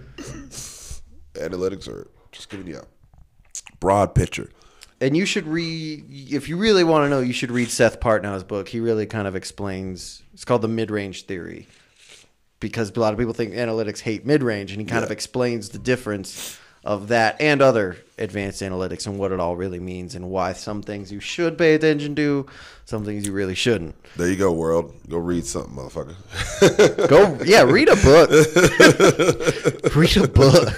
[SPEAKER 1] Analytics are just giving you a broad picture.
[SPEAKER 2] And you should read, if you really want to know, you should read Seth Partnow's book. He really kind of explains, it's called The Mid-Range Theory. Because a lot of people think analytics hate mid-range, and he kind
[SPEAKER 1] Yeah.
[SPEAKER 2] of explains the difference of that and other advanced analytics and what it all really means and why some things you should pay attention to, some things you really shouldn't.
[SPEAKER 1] There you go, world. Go read something, motherfucker.
[SPEAKER 2] Go, yeah, read a book. Read a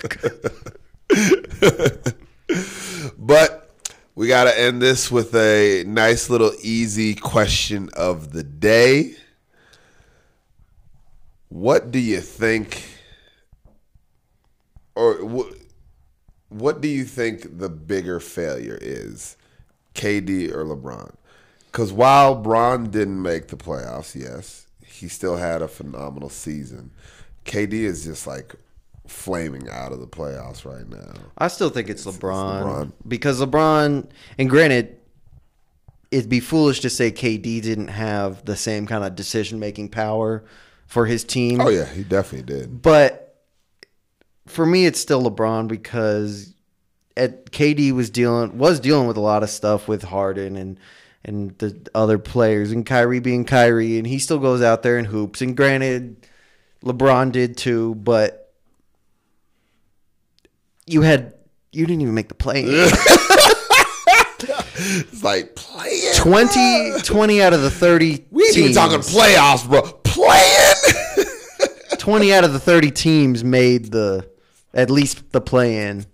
[SPEAKER 2] book.
[SPEAKER 1] But we got to end this with a nice little easy question of the day. What do you think, or what, what do you think the bigger failure is, K D or LeBron? Because while Bron didn't make the playoffs, yes, he still had a phenomenal season. K D is just like flaming out of the playoffs right now.
[SPEAKER 2] I still think it's LeBron,
[SPEAKER 1] LeBron.
[SPEAKER 2] because LeBron, and granted, it'd be foolish to say K D didn't have the same kind of decision-making power for his team.
[SPEAKER 1] Oh yeah, he definitely did.
[SPEAKER 2] But for me, it's still LeBron, because at K D was dealing was dealing with a lot of stuff with Harden and and the other players, and Kyrie being Kyrie, and he still goes out there and hoops. And granted, LeBron did too, but you had you didn't even make the play.
[SPEAKER 1] It's like playing
[SPEAKER 2] twenty, twenty out of the thirty
[SPEAKER 1] We ain't even
[SPEAKER 2] teams,
[SPEAKER 1] talking playoffs, bro. Playing.
[SPEAKER 2] twenty out of the thirty teams made the at least the play-in.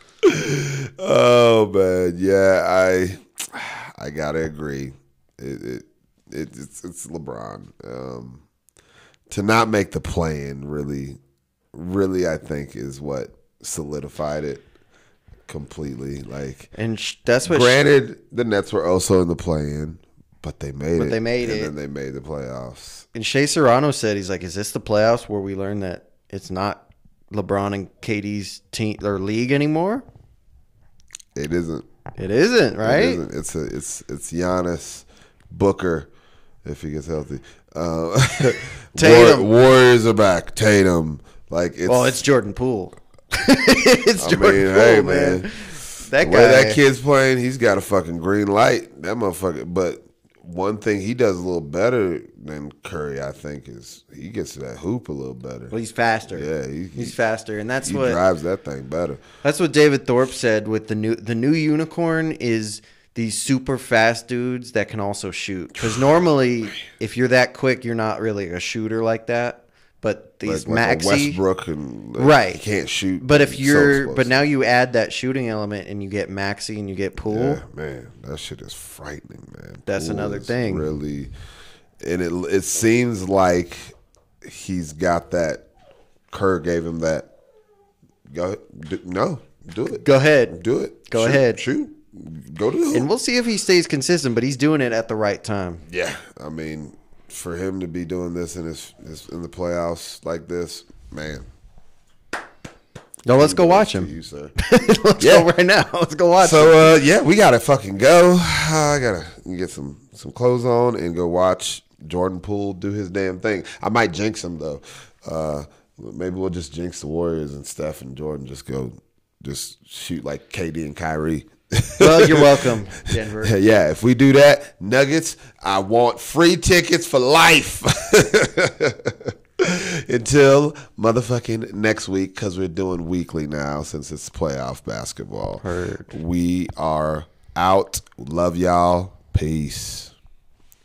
[SPEAKER 1] Oh man, yeah, I I gotta agree. It, it, it it's it's LeBron. Um, to not make the play-in really, really, I think is what solidified it completely. Like,
[SPEAKER 2] And sh- that's what
[SPEAKER 1] granted, the Nets were also in the play-in, but they made
[SPEAKER 2] But
[SPEAKER 1] it.
[SPEAKER 2] they made
[SPEAKER 1] and
[SPEAKER 2] it.
[SPEAKER 1] then they made the playoffs.
[SPEAKER 2] And Shea Serrano said, he's like, is this the playoffs where we learn that it's not LeBron and K D's team or league anymore?
[SPEAKER 1] It isn't.
[SPEAKER 2] It isn't, right?
[SPEAKER 1] It isn't. It's a it's it's Giannis, Booker, if he gets healthy. Uh,
[SPEAKER 2] Tatum.
[SPEAKER 1] War- Warriors are back. Tatum, Like it's
[SPEAKER 2] Well, it's Jordan Poole. it's
[SPEAKER 1] I
[SPEAKER 2] Jordan
[SPEAKER 1] mean,
[SPEAKER 2] Poole,
[SPEAKER 1] hey,
[SPEAKER 2] man.
[SPEAKER 1] man.
[SPEAKER 2] That
[SPEAKER 1] the
[SPEAKER 2] guy.
[SPEAKER 1] way that kid's playing, he's got a fucking green light. That motherfucker. But one thing he does a little better than Curry, I think, is he gets to that hoop a little better.
[SPEAKER 2] Well, he's faster.
[SPEAKER 1] Yeah, he,
[SPEAKER 2] he's
[SPEAKER 1] he,
[SPEAKER 2] faster, and that's
[SPEAKER 1] he
[SPEAKER 2] what
[SPEAKER 1] drives that thing better.
[SPEAKER 2] that's what David Thorpe said with the new the new unicorn is these super fast dudes that can also shoot. Because normally, if you're that quick, you're not really a shooter like that. But these
[SPEAKER 1] Like, like a
[SPEAKER 2] Maxi,
[SPEAKER 1] Westbrook and like,
[SPEAKER 2] right,
[SPEAKER 1] he can't shoot.
[SPEAKER 2] But if
[SPEAKER 1] He's so
[SPEAKER 2] you're,
[SPEAKER 1] explosive.
[SPEAKER 2] but now you add that shooting element and you get Maxi and you get Poole.
[SPEAKER 1] Yeah, man, that shit is frightening, man.
[SPEAKER 2] That's
[SPEAKER 1] Poole
[SPEAKER 2] another
[SPEAKER 1] is
[SPEAKER 2] thing.
[SPEAKER 1] Really, and it it seems like he's got that. Kerr gave him that. Go do, no, do it.
[SPEAKER 2] Go ahead,
[SPEAKER 1] Do it.
[SPEAKER 2] Go
[SPEAKER 1] Shoot,
[SPEAKER 2] ahead.
[SPEAKER 1] Shoot. Go to the hoop.
[SPEAKER 2] and we'll see if he stays consistent. But he's doing it at the right time.
[SPEAKER 1] Yeah, I mean, for him to be doing this in his, his in the playoffs like this, man.
[SPEAKER 2] No, let's go watch
[SPEAKER 1] To
[SPEAKER 2] him.
[SPEAKER 1] you, sir.
[SPEAKER 2] Let's
[SPEAKER 1] Yeah.
[SPEAKER 2] go right now. Let's go watch him.
[SPEAKER 1] So uh, yeah, we gotta fucking go. I gotta get some some clothes on and go watch Jordan Poole do his damn thing. I might jinx him though. Uh, maybe we'll just jinx the Warriors and Steph and Jordan just go just shoot like K D and Kyrie.
[SPEAKER 2] Well, you're welcome, Denver.
[SPEAKER 1] Yeah, if we do that, Nuggets, I want free tickets for life. Until motherfucking next week, because we're doing weekly now since it's playoff basketball.
[SPEAKER 2] Heard.
[SPEAKER 1] We are out. Love y'all. Peace.